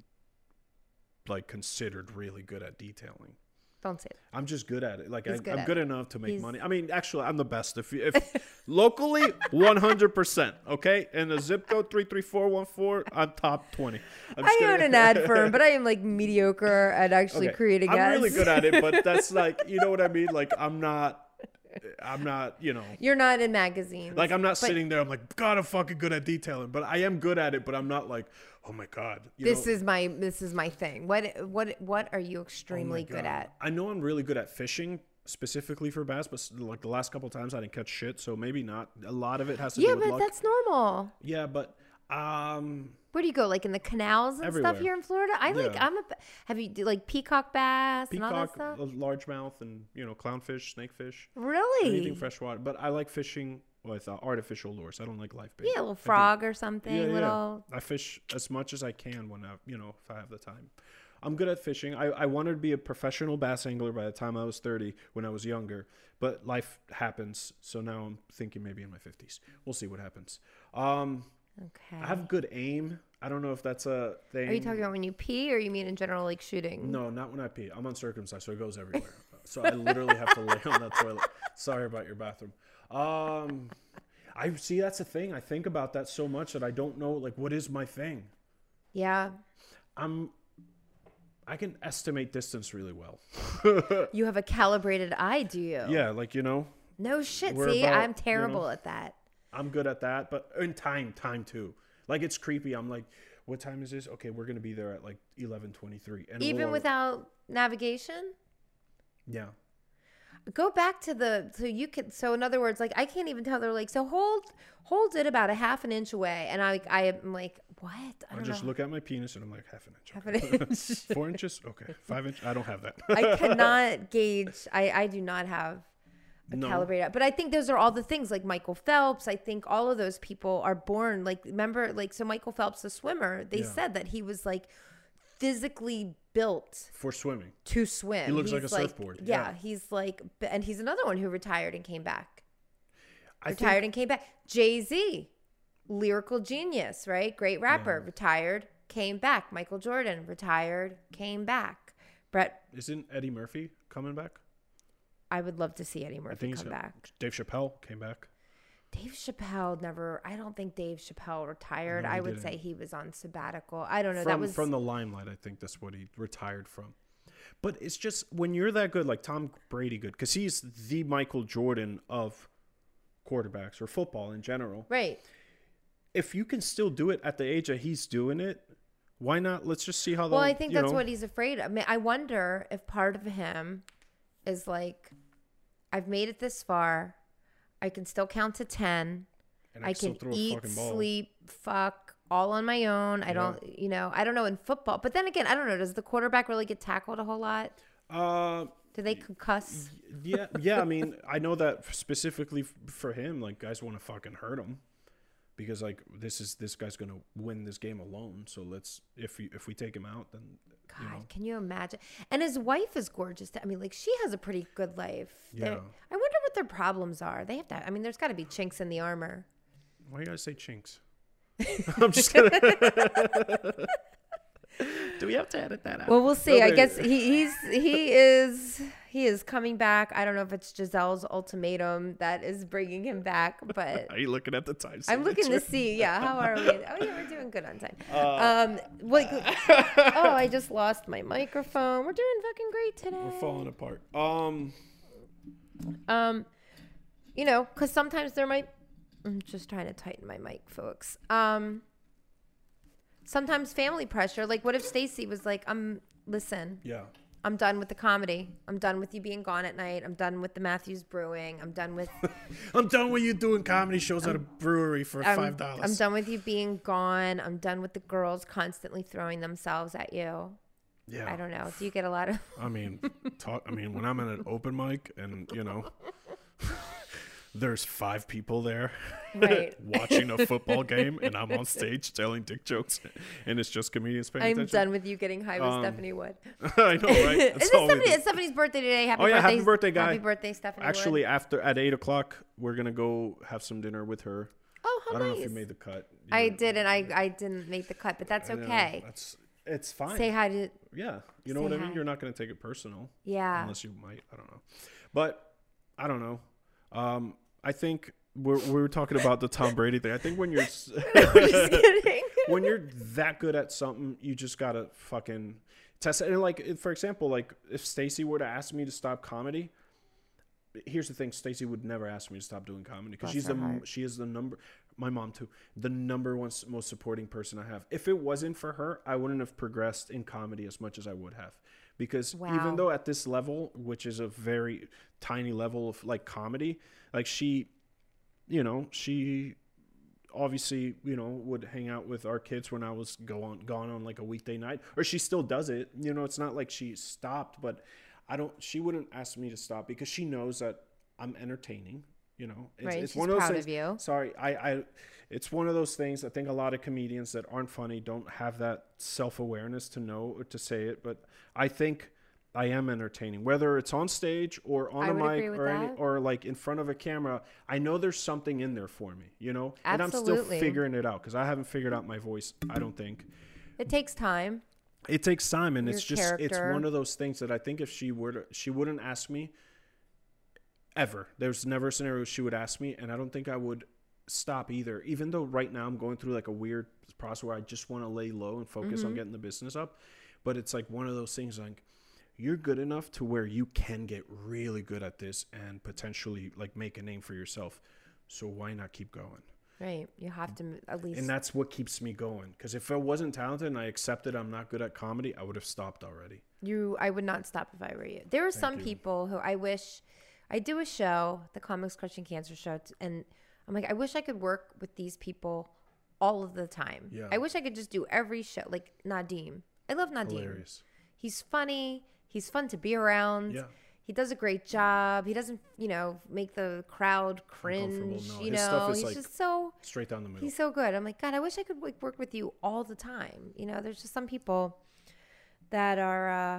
like considered really good at detailing. Don't say it. I'm just good at it. Like I, He's good I'm at good it. enough to make He's- money. I mean, actually, I'm the best. If, if locally, one hundred percent. Okay, and the zip code three three four one four, I'm top twenty. I'm just I own kidding. an ad firm, but I am like mediocre at actually Okay, creating I'm ads. really good at it, but that's like, you know what I mean? Like I'm not, I'm not, you know. You're not in magazines. Like I'm not but sitting there. I'm like, God, I'm fucking good at detailing, but I am good at it. But I'm not like, oh my God. You This know? is my this is my thing. What what what are you Oh my extremely good God. at? I know I'm really good at fishing, specifically for bass, but like the last couple times I didn't catch shit, so maybe not. A lot of it has to Yeah, do with but luck. that's normal. Yeah, but Um, Where do you go? Like in the canals and Everywhere. stuff here in Florida? I like. Yeah. I'm a. Have you do, like peacock bass and all that peacock, stuff? uh, largemouth, and you know, clownfish, snakefish, Really? anything freshwater. But I like fishing with uh, artificial lures. I don't like live bait. Yeah, a little I think- frog or something. Yeah, yeah. little. I fish as much as I can when I, you know, if I have the time. I'm good at fishing. I, I wanted to be a professional bass angler by the time I was thirty when I was younger, but life happens. So now I'm thinking maybe in my fifties. We'll see what happens. Um, Okay. I have good aim. I don't know if that's a thing. Are you talking about when you pee, or you mean in general, like shooting? No, not when I pee. I'm uncircumcised, so it goes everywhere. So I literally have to lay on that toilet. Sorry about your bathroom. Um, I see that's a thing. I think about that so much that I don't know, like, what is my thing? Yeah. I'm, I can estimate distance really well. You have a calibrated eye, do you? Yeah, like, you know, No shit. We're See, about, I'm terrible you know, at that. I'm good at that, but in time, time too. Like, it's creepy. I'm like, what time is this? Okay, we're going to be there at like eleven twenty-three. And Even we'll- without navigation? Yeah. Go back to the so you can so in other words, like I can't even tell. They're like, so hold hold it about a half an inch away, and I I am like, what? I I don't just know. look at my penis and I'm like, half an inch. Half okay. an inch. Four inches? Okay. Five inch? I don't have that. I cannot gauge. I I do not have a No. calibrated. But I think those are all the things like Michael Phelps. I think all of those people are born like remember like so Michael Phelps, the swimmer. They Yeah. said that he was like physically built For swimming. to swim. He looks like He's a surfboard, Yeah, yeah. he's like, and he's another one who retired and came back. I Retired think, and came back. Jay-Z, lyrical genius, right? Great rapper, Yeah. retired, came back. Michael Jordan, retired, came back. Brett, isn't Eddie Murphy coming back? I would love to see Eddie I Murphy think he's come gonna- back. Dave Chappelle came back. Dave Chappelle never, I don't think Dave Chappelle retired. No, he I would didn't. say he was on sabbatical. I don't know. From, that was from the limelight, I think that's what he retired from. But it's just when you're that good, like Tom Brady good, because he's the Michael Jordan of quarterbacks or football in general. right. If you can still do it at the age that he's doing it, why not? Let's just see how. Well, they'll, I think you that's know, what he's afraid of. I mean, I wonder if part of him is like, I've made it this far. I can still count to ten. and I still can throw a eat, fucking ball. sleep, fuck, all on my own. I Yeah. don't, you know, I don't know in football. But then again, I don't know. Does the quarterback really get tackled a whole lot? Uh, Do they concuss? yeah, yeah. I mean, I know that specifically f- for him, like guys want to fucking hurt him because like this is this guy's gonna win this game alone. So let's if we if we take him out, then God, you know. can you imagine? And his wife is gorgeous. I mean, like she has a pretty good life. They're- Yeah. I wonder what their problems are. They have to. I mean, there's got to be chinks in the armor. Why you gotta say chinks? I'm just kidding. Do we have to edit that out? Well, we'll see. No, I they- guess he, he's he is he is coming back. I don't know if it's Giselle's ultimatum that is bringing him back, but Are you looking at the time? I'm looking to signature? see. Yeah, how are we? Oh yeah, we're doing good on time. Uh, um, like, oh, I just lost my microphone. We're doing fucking great today. We're falling apart. Um, Um, you know, because sometimes there might. I'm just trying to tighten my mic, folks. Um, sometimes family pressure. Like, what if Stacy was like, "I'm listen, yeah. I'm done with the comedy. I'm done with you being gone at night. I'm done with the Matthews Brewing. I'm done with I'm done with you doing comedy shows at a brewery for I'm, five dollars. I'm done with you being gone. I'm done with the girls constantly throwing themselves at you." Yeah. I don't know. Do you get a lot of? I mean, talk. I mean, when I'm at an open mic and you know, there's five people there Right. watching a football game, and I'm on stage telling dick jokes, and it's just comedians paying I'm attention. done with you getting high with Um, Stephanie Wood. I know, right? Is That's it all we Stephanie? do. It's Stephanie's birthday today. Happy Oh, yeah, birthday, happy birthday, guy. Happy birthday, Stephanie. Actually, Wood. after at eight o'clock, we're gonna go have some dinner with her. Oh, how I don't nice. know if you made the cut. I You- didn't. I I didn't make the cut, but that's I know, okay. That's it's fine. Say hi to. Yeah, you know Say what I mean. hi. You're not gonna take it personal. Yeah. Unless you might. I don't know. But I don't know. Um, I think we're we were talking about the Tom Brady thing. I think when you're s- Just kidding. when you're that good at something, you just gotta fucking test it. And like, if- for example, like if Stacy were to ask me to stop comedy, here's the thing: Stacy would never ask me to stop doing comedy because Bless she's her the heart. she is the number. My mom too, the number one s- most supporting person I have. If it wasn't for her, I wouldn't have progressed in comedy as much as I would have. Because Wow. even though at this level, which is a very tiny level of like comedy, like she, you know, she obviously, you know, would hang out with our kids when I was go on, gone on like a weekday night, or she still does it. You know, it's not like she stopped, but I don't, she wouldn't ask me to stop because she knows that I'm entertaining, you know. It's, right. it's She's one of those proud things, of you. Sorry. I, I, it's one of those things. I think a lot of comedians that aren't funny don't have that self-awareness to know or to say it, but I think I am entertaining, whether it's on stage or on I a would mic agree with or any, that. or like in front of a camera. I know there's something in there for me, you know, Absolutely. and I'm still figuring it out because I haven't figured out my voice. I don't think It takes time. it takes time, and Your it's just it's character. one of those things that I think if she were to, she wouldn't ask me ever. There's never a scenario she would ask me, and I don't think I would stop either. Even though right now I'm going through like a weird process where I just want to lay low and focus Mm-hmm. on getting the business up, but it's like one of those things like you're good enough to where you can get really good at this and potentially like make a name for yourself. So why not keep going? Right. You have to m- at least. And that's what keeps me going. Because if I wasn't talented and I accepted I'm not good at comedy, I would have stopped already. You, I would not stop if I were you. There are some you. people who I wish I do a show, the Comics Crushing Cancer show, t- and I'm like, I wish I could work with these people all of the time. Yeah. I wish I could just do every show, like Nadim. I love Nadim. Hilarious. He's funny. He's fun to be around. Yeah. He does a great job. He doesn't, you know, make the crowd cringe. Uncomfortable, no. You His know, stuff is, he's like, just so. Straight down the middle. He's so good. I'm like, God, I wish I could like work with you all the time. You know, there's just some people that are uh,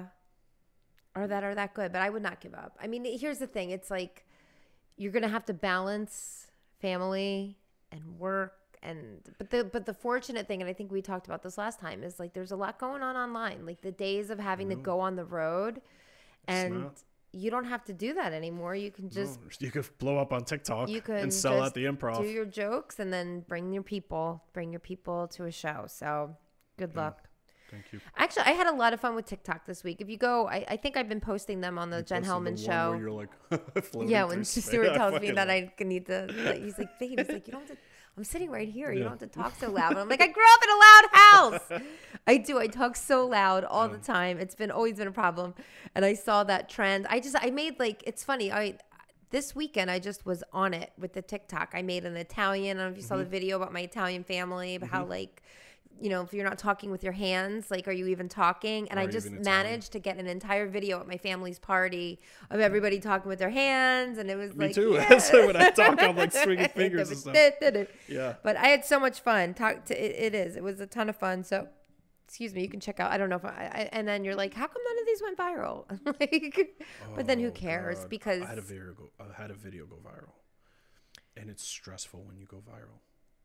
are that are that good, but I would not give up. I mean, here's the thing: it's like you're gonna have to balance family and work, and but the but the fortunate thing, and I think we talked about this last time, is like there's a lot going on online. Like the days of having to go on the road, and not. you don't have to do that anymore. You can just No, you could blow up on TikTok you can and sell just at the improv. do your jokes and then bring your people, bring your people to a show. So good luck. Thank you. Actually, I had a lot of fun with TikTok this week. If you go, I, I think I've been posting them on the You Jen posted the Hellman one show. Where you're like floating Yeah, through when space. Stuart I tells me fucking that love- I need to, like, he's like, babe, he's like, you don't have to, I'm sitting right here. You Yeah. don't have to talk so loud. And I'm like, I grew up in a loud house. I do. I talk so loud all the time. It's been always been a problem. And I saw that trend. I just, I made like, it's funny. I, this weekend, I just was on it with the TikTok. I made an Italian. I don't know if you saw the video about my Italian family, about how like, you know, if you're not talking with your hands, like, are you even talking? And Are I you just even Italian? managed to get an entire video at my family's party of everybody talking with their hands. And it was Me like, too. yeah. That's when I talk, I'm like swinging fingers and stuff. Yeah. But I had so much fun. Talk to it, it is. It was a ton of fun. So, excuse me, you can check out. I don't know if I, I and then you're like, how come none of these went viral? like, but then who Oh, cares? God. Because I had a video go, I had a video go viral, and it's stressful when you go viral.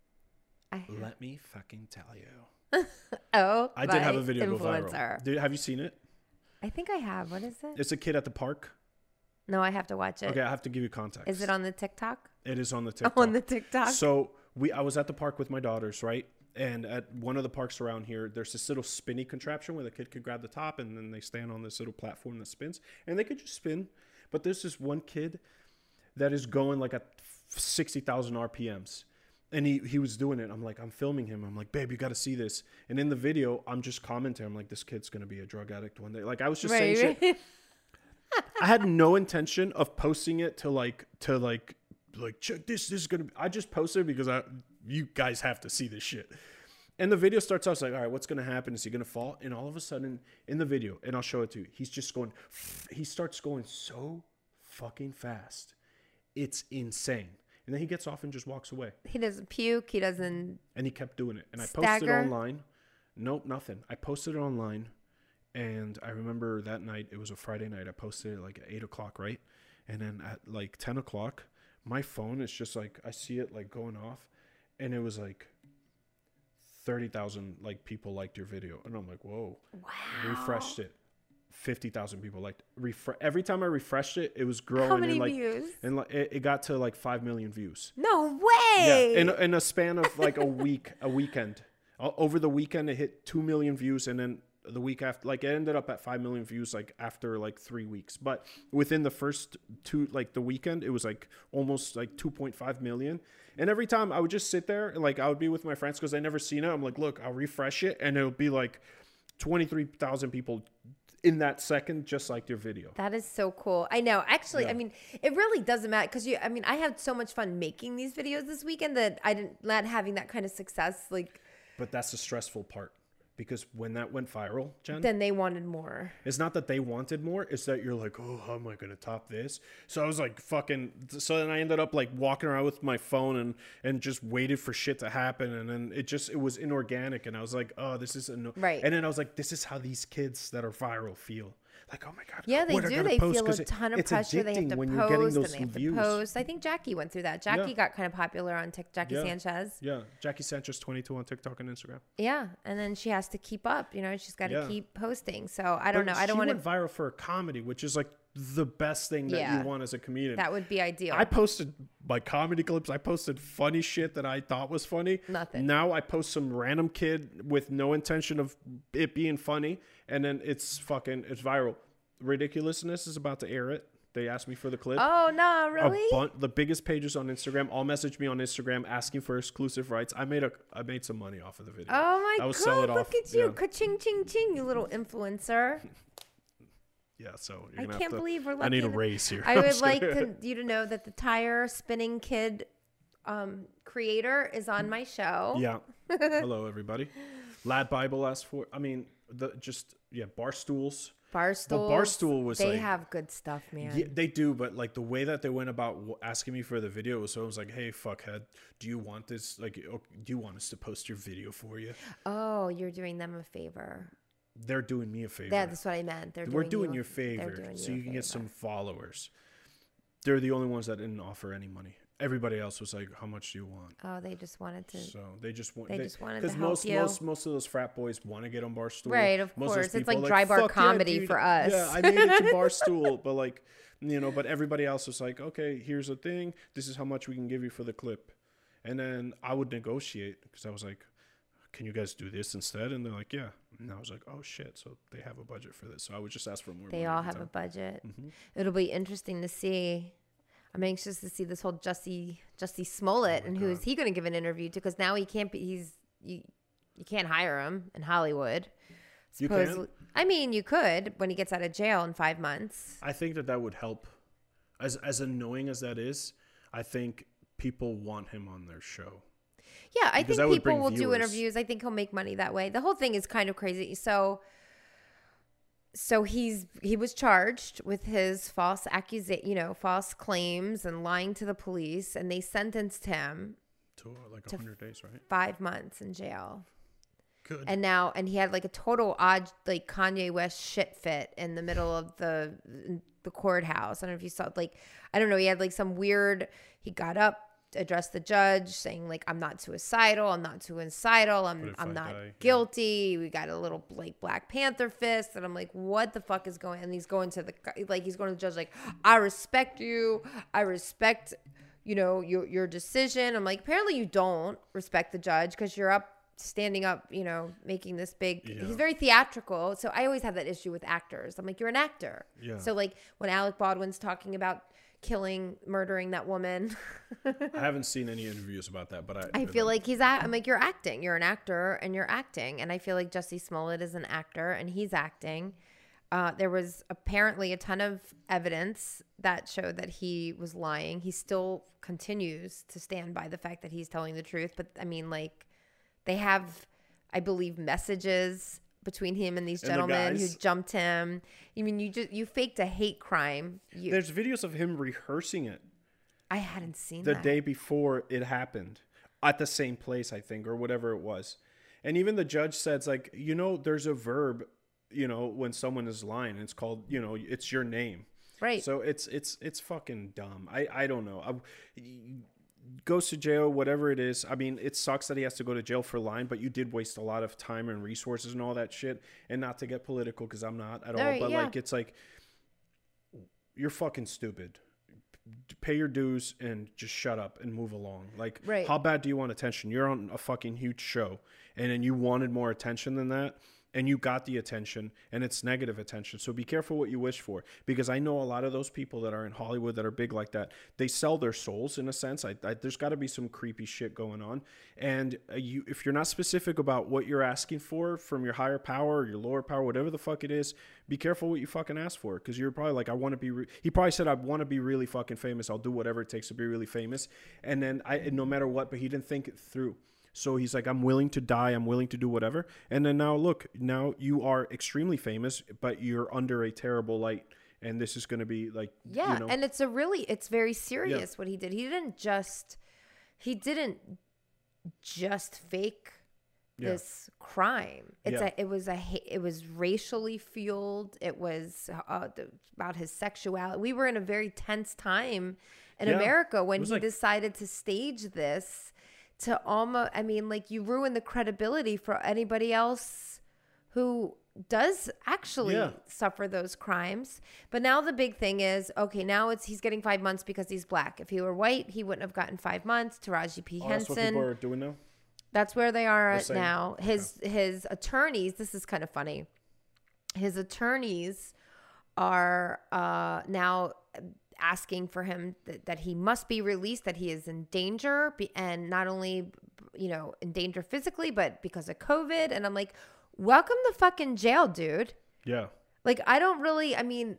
I, Let me fucking tell you. oh, I did have my a video go influencer. viral. Did, have you seen it? I think I have. What is it? It's a kid at the park. No, I have to watch it. Okay, I have to give you context. Is it on the TikTok? It is on the TikTok. On the TikTok. So we, I was at the park with my daughters, right? And at one of the parks around here, there's this little spinny contraption where the kid could grab the top and then they stand on this little platform that spins, and they could just spin. But there's this one kid that is going like at sixty thousand R P Ms. And he, he was doing it. I'm like, I'm filming him. I'm like, babe, you got to see this. And in the video, I'm just commenting. I'm like, this kid's going to be a drug addict one day. Like, I was just right, saying right. shit. I had no intention of posting it to like, to like, like, check this. This is going to be, I just posted it because I, you guys have to see this shit. And the video starts out, I was like, all right, what's going to happen? Is he going to fall? And all of a sudden in the video, and I'll show it to you, he's just going, he starts going so fucking fast. It's insane. And then he gets off and just walks away. He doesn't puke. He doesn't. And he kept doing it. And I posted Stagger? it online. Nope, nothing. I posted it online. And I remember that night, it was a Friday night. I posted it like at eight o'clock, right? And then at like ten o'clock, my phone is just like, I see it like going off. And it was like thirty thousand like people liked your video. And I'm like, whoa. Wow. Refreshed it. fifty thousand people liked Refre- Every time I refreshed it, it was growing. How many and like, views? And like, it, it got to like five million views. No way. Yeah, in, in a span of like a week, a weekend. O- Over the weekend, it hit two million views, and then the week after, like it ended up at five million views, like after like three weeks. But within the first two, like the weekend, it was like almost like two point five million. And every time I would just sit there, and like I would be with my friends because I never seen it. I'm like, look, I'll refresh it, and it'll be like twenty-three thousand people in that second, just like your video. That is so cool. I know. Actually, Yeah. I mean, it really doesn't matter because you. I mean, I had so much fun making these videos this weekend that I didn't not having that kind of success. Like, But that's the stressful part. Because when that went viral, Jen, then they wanted more. it's not that they wanted more. It's that you're like, oh, how am I going to top this? So I was like, fucking. So then I ended up like walking around with my phone and, and just waited for shit to happen. And then it just, it was inorganic. And I was like, oh, this is, anno-. Right. And then I was like, this is how these kids that are viral feel. Like, oh my God. Yeah, they what are do. gonna They post? feel a 'Cause it- ton of it's pressure. They have addicting to when you're getting post and those they have views. to post. I think Jackie went through that. Jackie Yeah. got kind of popular on TikTok. Jackie Yeah. Sanchez. Yeah. Jackie Sanchez twenty-two on TikTok and Instagram. Yeah, and then she has to keep up. You know, she's got to Yeah. keep posting. So I don't But know. I don't she want went to. viral for a comedy, which is like the best thing that Yeah. you want as a comedian. That would be ideal. I posted my comedy clips. I posted funny shit that I thought was funny. Nothing. Now I post some random kid with no intention of it being funny, and then it's fucking it's viral. Ridiculousness is about to air it. They asked me for the clip. Oh no, A really? bun- the biggest pages on Instagram all messaged me on Instagram asking for exclusive rights. I made a I made some money off of the video. Oh my I will sell god! it Look off. at you, Yeah. ka-ching, ching, ching, you little influencer. Yeah, so you're I gonna can't have to, believe we're. I need a lucky raise here. I I'm would just like kidding. to, you to know that the tire spinning kid um, creator is on my show. Yeah. Hello, everybody. Lad Bible asked for. I mean, the just yeah, bar stools. Barstool. Barstool was They like- have good stuff, man. Yeah, they do, but like the way that they went about w- asking me for the video was so I was like, "Hey, fuckhead, do you want this? Like, o- do you want us to post your video for you?" Oh, you're doing them a favor. They're doing me a favor. Yeah, that's what I meant. They're We're doing doing you you a- a favor, they're doing so you a you can get favor. some followers. They're the only ones that didn't offer any money. Everybody else was like, "How much do you want?" Oh, they just wanted to. So they just want. They they just wanted to because help most you. most most of those frat boys want to get on Barstool. Right, of Most those course. It's people like are dry bar "Fuck yeah, comedy dude." for us. Yeah, I made it to Barstool, but like you know, but everybody else was like, "Okay, here's the thing. This is how much we can give you for the clip," and then I would negotiate because I was like, "Can you guys do this instead?" And they're like, "Yeah." And I was like, "Oh shit!" So they have a budget for this. So I would just ask for more. They money all every have a time. budget. Mhm. It'll be interesting to see. I'm anxious to see this whole Jussie Jussie Smollett Oh my and who is God. he going to give an interview to? Because now he can't be. He's you. You can't hire him in Hollywood. You can? Supposedly- I mean, you could when he gets out of jail in five months. I think that that would help. As as annoying as that is, I think people want him on their show. Yeah, I Because think that would people bring will do viewers. interviews. I think he'll make money that way. The whole thing is kind of crazy. So, so he's he was charged with his false accusation, you know, false claims and lying to the police, and they sentenced him To uh, like To- a hundred days, right? five months in jail. Good. And now, and he had like a total odd, like Kanye West shit fit in the middle of the the courthouse. I don't know if you saw, like, I don't know. He had like some weird. He got up, addressed the judge, saying like, "I'm not suicidal. I'm not suicidal. But I'm if I'm I not die, yeah." guilty." We got a little like Black Panther fist, and I'm like, "What the fuck is going?" And he's going to the like he's going to the judge like, "I respect you. I respect." You know, your your decision. I'm like, apparently you don't respect the judge because you're up standing up, you know, making this big Yeah. he's very theatrical. So I always have that issue with actors. I'm like, you're an actor. Yeah. So like when Alec Baldwin's talking about killing, murdering that woman, I haven't seen any interviews about that, but I I feel like he's at I'm like, you're acting. You're an actor and you're acting. And I feel like Jussie Smollett is an actor and he's acting. Uh, there was apparently a ton of evidence that showed that he was lying. He still continues to stand by the fact that he's telling the truth. But I mean, like, they have, I believe, messages between him and these And the gentlemen who guys. jumped him. I mean, you just you faked a hate crime. You, there's videos of him rehearsing it I hadn't seen the that. day before it happened at the same place, I think, or whatever it was. And even the judge says, like, you know, there's a verb, you know, when someone is lying, it's called, you know, it's your name. Right. So it's it's it's fucking dumb. I I don't know. I, goes to jail, whatever it is. I mean, it sucks that he has to go to jail for lying, but you did waste a lot of time and resources and all that shit. And not to get political, because I'm not at all. Right, But yeah. like, it's like you're fucking stupid. Pay your dues and just shut up and move along. Like, Right. how bad do you want attention? You're on a fucking huge show, and then you wanted more attention than that. and you got the attention, and it's negative attention. So be careful what you wish for, because I know a lot of those people that are in Hollywood that are big like that, they sell their souls in a sense. I, I, there's got to be some creepy shit going on. And uh, you, if you're not specific about what you're asking for from your higher power or your lower power, whatever the fuck it is, be careful what you fucking ask for, because you're probably like, I want to be, re-. he probably said, I want to be really fucking famous. I'll do whatever it takes to be really famous. And then I, no matter what, but he didn't think it through. So he's like, I'm willing to die. I'm willing to do whatever. And then now look, now you are extremely famous, but you're under a terrible light. And this is going to be like, yeah. You know, and it's a really, it's very serious yeah. what he did. He didn't just, he didn't just fake yeah. this crime. It's yeah. a, it was a, it was racially fueled. It was uh, about his sexuality. We were in a very tense time in yeah. America when he like, decided to stage this. To almost, I mean, like, you ruin the credibility for anybody else who does actually yeah. suffer those crimes. But now the big thing is, okay, now it's he's getting five months because he's black. If he were white, he wouldn't have gotten five months. Taraji P. Oh, Henson. that's what people are doing now? That's where they are at now. His okay. his attorneys, this is kind of funny. His attorneys are uh, now asking for him th- that he must be released, that he is in danger, be- and not only, you know, in danger physically, but because of COVID. And I'm like, welcome to fucking jail, dude. Yeah. Like, I don't really, I mean,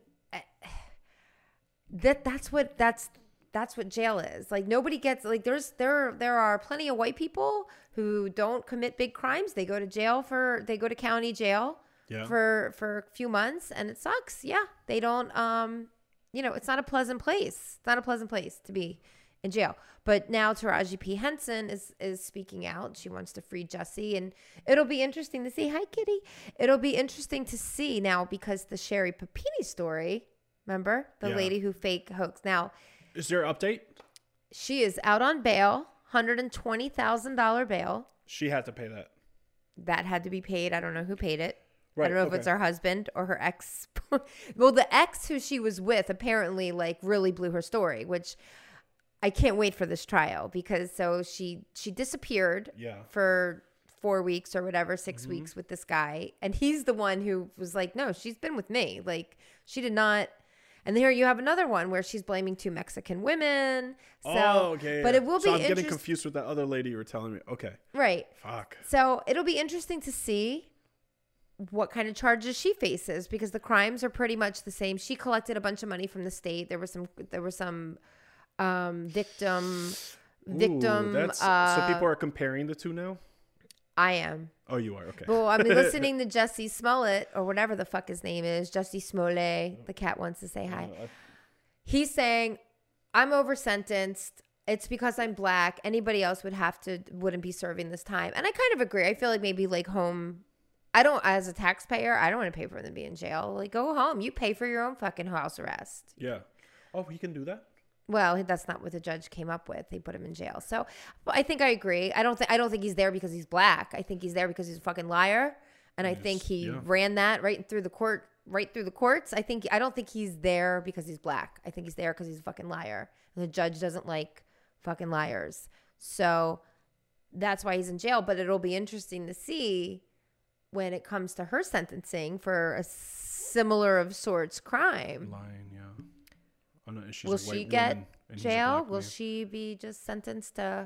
that that's what, that's, that's what jail is. Like, nobody gets, like, there's, there, there are plenty of white people who don't commit big crimes. They go to jail for, they go to county jail yeah. for, for a few months, and it sucks. Yeah. They don't, um, you know, it's not a pleasant place. It's not a pleasant place to be in jail. But now Taraji P. Henson is is speaking out. She wants to free Jussie. And it'll be interesting to see. Hi, kitty. It'll be interesting to see now, because the Sherry Papini story, remember? The yeah. lady who fake hoax. Now, is there an update? She is out on bail, one hundred twenty thousand dollars bail. She had to pay that. That had to be paid. I don't know who paid it. Right, I don't know okay. if it's her husband or her ex. Well, the ex who she was with apparently like really blew her story, which I can't wait for this trial, because so she she disappeared yeah. for four weeks or whatever, six mm-hmm. weeks with this guy. And he's the one who was like, no, she's been with me. Like, she did not. And here you have another one where she's blaming two Mexican women. So, oh, okay. But it will so be I'm interest- getting confused with that other lady you were telling me. Okay. Right. Fuck. So it'll be interesting to see what kind of charges she faces, because the crimes are pretty much the same. She collected a bunch of money from the state. There was some, there was some um, victim, Ooh, victim. That's, uh, so people are comparing the two now? I am. Oh, you are? Okay. Well, I'm listening to Jussie Smollett, or whatever the fuck his name is. Jussie Smollett. The cat wants to say hi. Uh, I- He's saying, I'm over sentenced. It's because I'm black. Anybody else would have to, wouldn't be serving this time. And I kind of agree. I feel like maybe like home, I don't, as a taxpayer, I don't want to pay for them to be in jail. Like, go home. You pay for your own fucking house arrest. Yeah. Oh, he can do that? Well, that's not what the judge came up with. They put him in jail. So I think I agree. I don't think I don't think he's there because he's black. I think he's there because he's a fucking liar. And yes, I think he yeah. ran that right through the court, right through the courts. I think I don't think he's there because he's black. I think he's there because he's a fucking liar. And the judge doesn't like fucking liars. So that's why he's in jail. But it'll be interesting to see when it comes to her sentencing for a similar of sorts crime. Lying, yeah. Oh, no, she's Will a white she get woman and he's a jail? black Will man. she be just sentenced to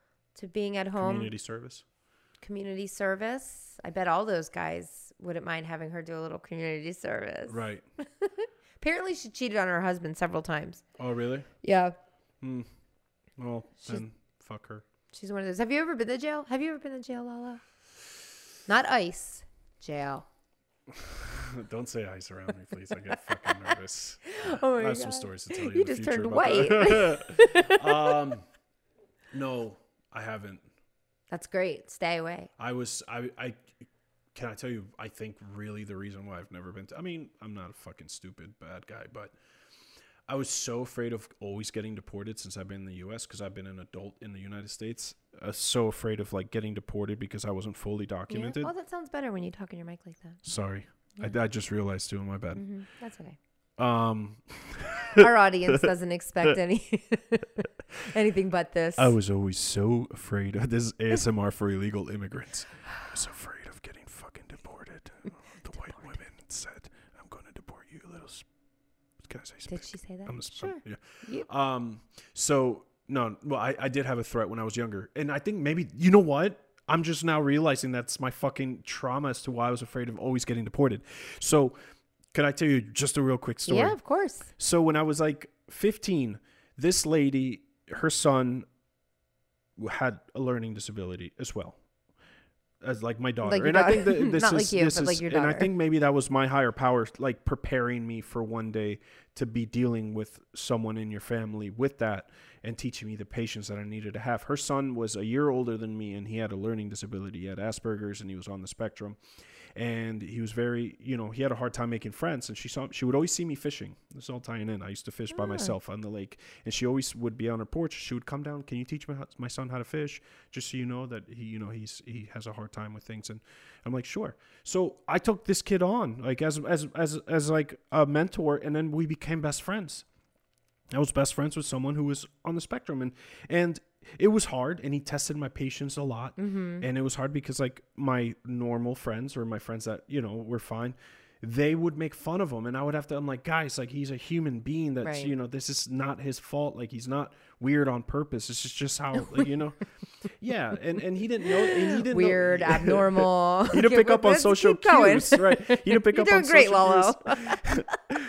to being at home? Community service. Community service. I bet all those guys wouldn't mind having her do a little community service. Right. Apparently, she cheated on her husband several times. Oh, really? Yeah. Hmm. Well, She's- then fuck her. She's one of those. Have you ever been to jail? Have you ever been to jail, Lala? Not ICE. Jail. Don't say ice around me, please. I get fucking nervous. Oh my I have God. some stories to tell you. You in the just future turned about white. that. um, no, I haven't. That's great. Stay away. I was. I. I. Can I tell you? I think really the reason why I've never been to. I mean, I'm not a fucking stupid bad guy, but I was so afraid of always getting deported since I've been in the U S because I've been an adult in the United States. I was so afraid of like getting deported because I wasn't fully documented. Yeah. Oh, that sounds better when you talk in your mic like that. Sorry. Yeah. I, I just realized too, my bad. Mm-hmm. That's okay. Um, Our audience doesn't expect any anything but this. I was always so afraid of this A S M R for illegal immigrants. I was afraid of getting fucking deported. can I say Did she say that? I'm a, Sure. I'm, yeah. You- Um. So no. Well, I, I did have a threat when I was younger, and I think maybe you know what. I'm just now realizing that's my fucking trauma as to why I was afraid of always getting deported. So, can I tell you just a real quick story? Yeah, of course. So when I was like fifteen, this lady, her son had a learning disability as well as like my daughter. Like your and daughter. I think that this Not is like you, this but is, like your and I daughter. think maybe that was my higher power, like preparing me for one day to be dealing with someone in your family with that and teaching me the patience that I needed to have. Her son was a year older than me, and he had a learning disability. He had Asperger's, and he was on the spectrum. And he was very, you know, he had a hard time making friends. And she saw, she would always see me fishing. This is all tying in. I used to fish by Ah. myself on the lake, and she always would be on her porch. She would come down. Can you teach my my son how to fish? Just so you know that he, you know, he's he has a hard time with things. And I'm like, sure. So I took this kid on, like as as as as like a mentor, and then we became best friends. I was best friends with someone who was on the spectrum, and and it was hard, and he tested my patience a lot. Mm-hmm. And it was hard because like my normal friends or my friends that, you know, were fine, they would make fun of him, and I would have to, I'm like, guys, like he's a human being that's, Right. you know, this is not his fault. Like he's not weird on purpose. It's just, just how, like, you know, yeah. And, and he didn't know, and he didn't Weird, know, abnormal. He didn't pick up on Let's social keep going. cues, right? He didn't pick You're up doing on great, social Lolo. cues.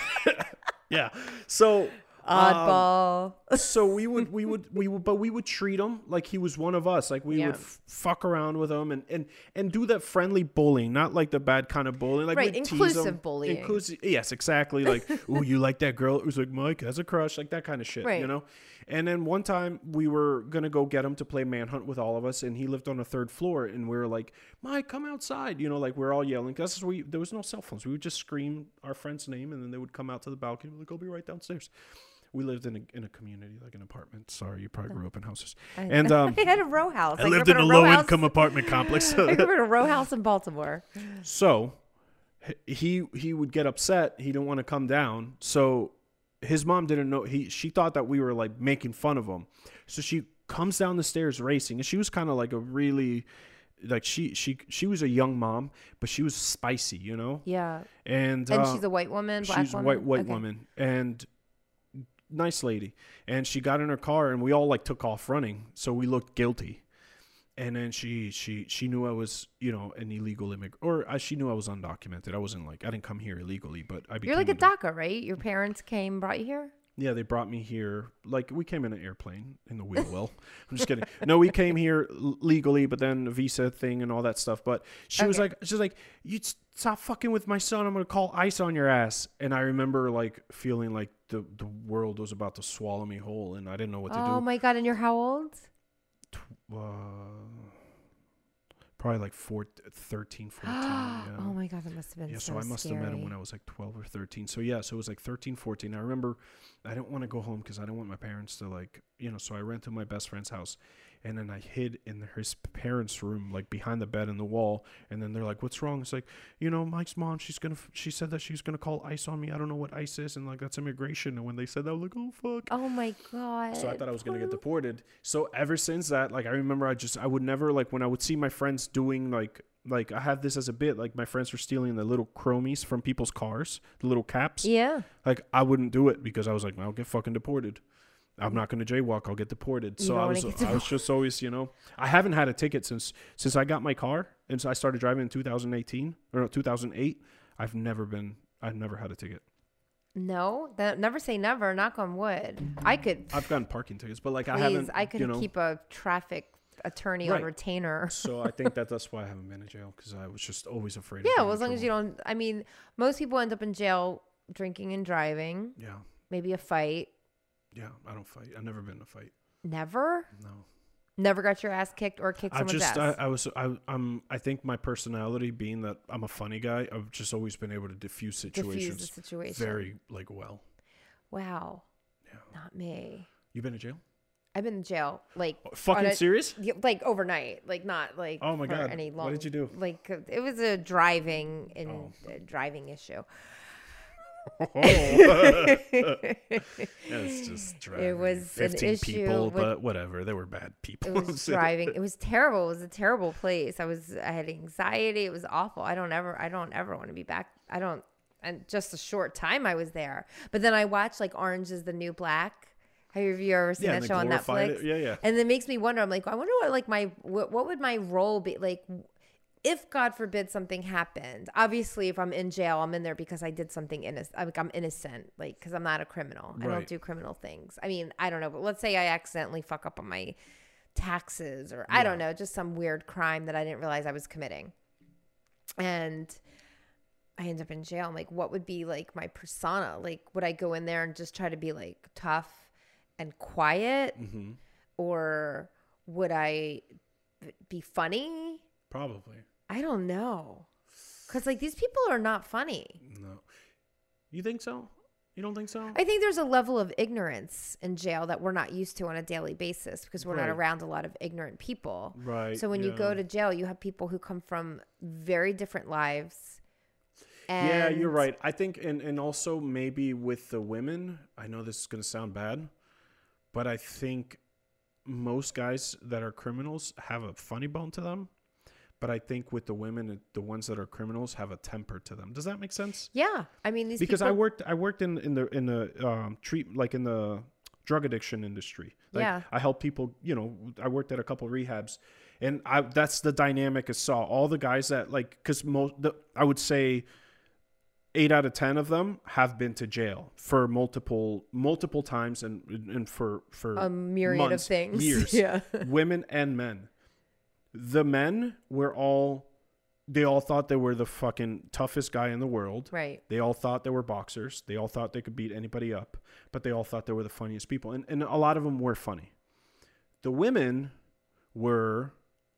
Yeah. So, Oddball. Um, so we would, we would, we would, but we would treat him like he was one of us. Like we Yeah. would f- fuck around with him and, and, and do that friendly bullying, not like the bad kind of bullying. Like Right, we'd tease inclusive him. bullying. Inclusive, yes, exactly. Like, oh, you like that girl? It was like, Mike has a crush, like that kind of shit, Right. you know? And then one time we were going to go get him to play manhunt with all of us, and he lived on the third floor, and we were like, Mike, come outside. You know, like we're all yelling. Because we, there was no cell phones. We would just scream our friend's name, and then they would come out to the balcony. We're like, I'll be right downstairs. We lived in a in a community, like an apartment. Sorry, you probably grew up in houses. I, And um, I had a row house. I grew lived up in a row low house- income apartment complex. I grew up in a row house in Baltimore. So he he would get upset. He didn't want to come down. So his mom didn't know. He she thought that we were like making fun of him. So she comes down the stairs racing, and she was kind of like a really like she she she was a young mom, but she was spicy, you know. Yeah. And And uh, she's a white woman, black she's a woman? white white Okay. woman, and nice lady. And she got in her car, and we all like took off running. So we looked guilty. And then she she she knew I was, you know, an illegal immigrant, or uh, she knew I was undocumented. I wasn't like I didn't come here illegally, but I became You're like a an- DACA, right? Your parents came, brought you here? Yeah, they brought me here. Like we came in an airplane in the wheel well. I'm just kidding. No, we came here l- legally, but then the visa thing and all that stuff. But she was Okay. like, she's like, you s- stop fucking with my son. I'm gonna call ICE on your ass. And I remember like feeling like the the world was about to swallow me whole, and I didn't know what to Oh do. my God. And you're how old? Uh, probably like four, thirteen, fourteen. Yeah. Oh my God. That must have been Yeah, so so I must have met him scary. when I was like twelve or thirteen. So yeah, so it was like thirteen, fourteen. I remember I didn't want to go home because I didn't want my parents to like, you know, so I rented my best friend's house, and then I hid in his parents' room, like behind the bed in the wall. And then they're like, what's wrong? It's like, you know, Mike's mom, she's going to, she said that she's going to call ICE on me. I don't know what ICE is. And like, that's immigration. And when they said that, I was like, oh, fuck. Oh my God. So I thought I was going to get deported. So ever since that, like, I remember I just, I would never, like, when I would see my friends doing, like, like, I have this as a bit, like, my friends were stealing the little chromies from people's cars, the little caps. Yeah. Like, I wouldn't do it because I was like, I'll get fucking deported. I'm not going to jaywalk. I'll get deported. You So don't I wanna was, get I was just always, you know, I haven't had a ticket since, since I got my car. And so I started driving in two thousand eighteen or no, two thousand eight. I've never been, I've never had a ticket. No, that, never say never. Knock on wood. I could. I've gotten parking tickets, but like, I Please, haven't, I could you know, keep a traffic attorney on Right. retainer. So I think that that's why I haven't been in jail, because I was just always afraid. Yeah, of well, as long as you don't. I mean, most people end up in jail drinking and driving. Yeah, Maybe a fight. yeah. I don't fight. I've never been in a fight. Never. No. Never got your ass kicked or kicked I someone's just, ass. I, I was, I, I'm. I think my personality, being that I'm a funny guy, I've just always been able to diffuse situations Diffuse the situation. very like well. Wow. Yeah. Not me. You been in jail? I've been in jail like Oh, fucking on a- serious? yeah, like overnight, like not like Oh my for God. any What long. did you do? Like uh, it was a driving and Oh. a driving issue. It's just driving. It was an fifteen issue people, with- but whatever. They were bad people. It was driving. It was terrible. It was a terrible place. I was. I had anxiety. It was awful. I don't ever. I don't ever want to be back. I don't. and just a short time I was there. But then I watched like Orange is the New Black. Have you ever seen Yeah, that and show they on glorified Netflix? it. Yeah, yeah. And it makes me wonder. I'm like, I wonder what like my what, what would my role be like if God forbid something happened. Obviously, if I'm in jail, I'm in there because I did something innocent. Like I'm innocent, like because I'm not a criminal. I Right. don't do criminal things. I mean, I don't know, but let's say I accidentally fuck up on my taxes or I don't know, just some weird crime that I didn't realize I was committing. And I end up in jail. I'm like, what would be like my persona? Like, would I go in there and just try to be like tough and quiet? Mm-hmm. Or would I b- be funny? Probably. I don't know. Because like these people are not funny. No. You think so? You don't think so? I think there's a level of ignorance in jail that we're not used to on a daily basis because we're Right. not around a lot of ignorant people. Right. So when you yeah. go to jail, you have people who come from very different lives. And Yeah, you're right. I think, and, and also maybe with the women, I know this is going to sound bad, but I think most guys that are criminals have a funny bone to them. But I think with the women, the ones that are criminals have a temper to them. Does that make sense? Yeah, I mean these Because people, I worked, I worked in, in the in the um, treat like in the drug addiction industry. Like Yeah. I help people. You know, I worked at a couple of rehabs, and I that's the dynamic I saw. All the guys that like, because most, the, I would say, eight out of ten of them have been to jail for multiple multiple times, and and for for a myriad months, of things. years. Yeah. Women and men. The men were all, they all thought they were the fucking toughest guy in the world. Right. They all thought they were boxers. They all thought they could beat anybody up, but they all thought they were the funniest people. And, and a lot of them were funny. The women were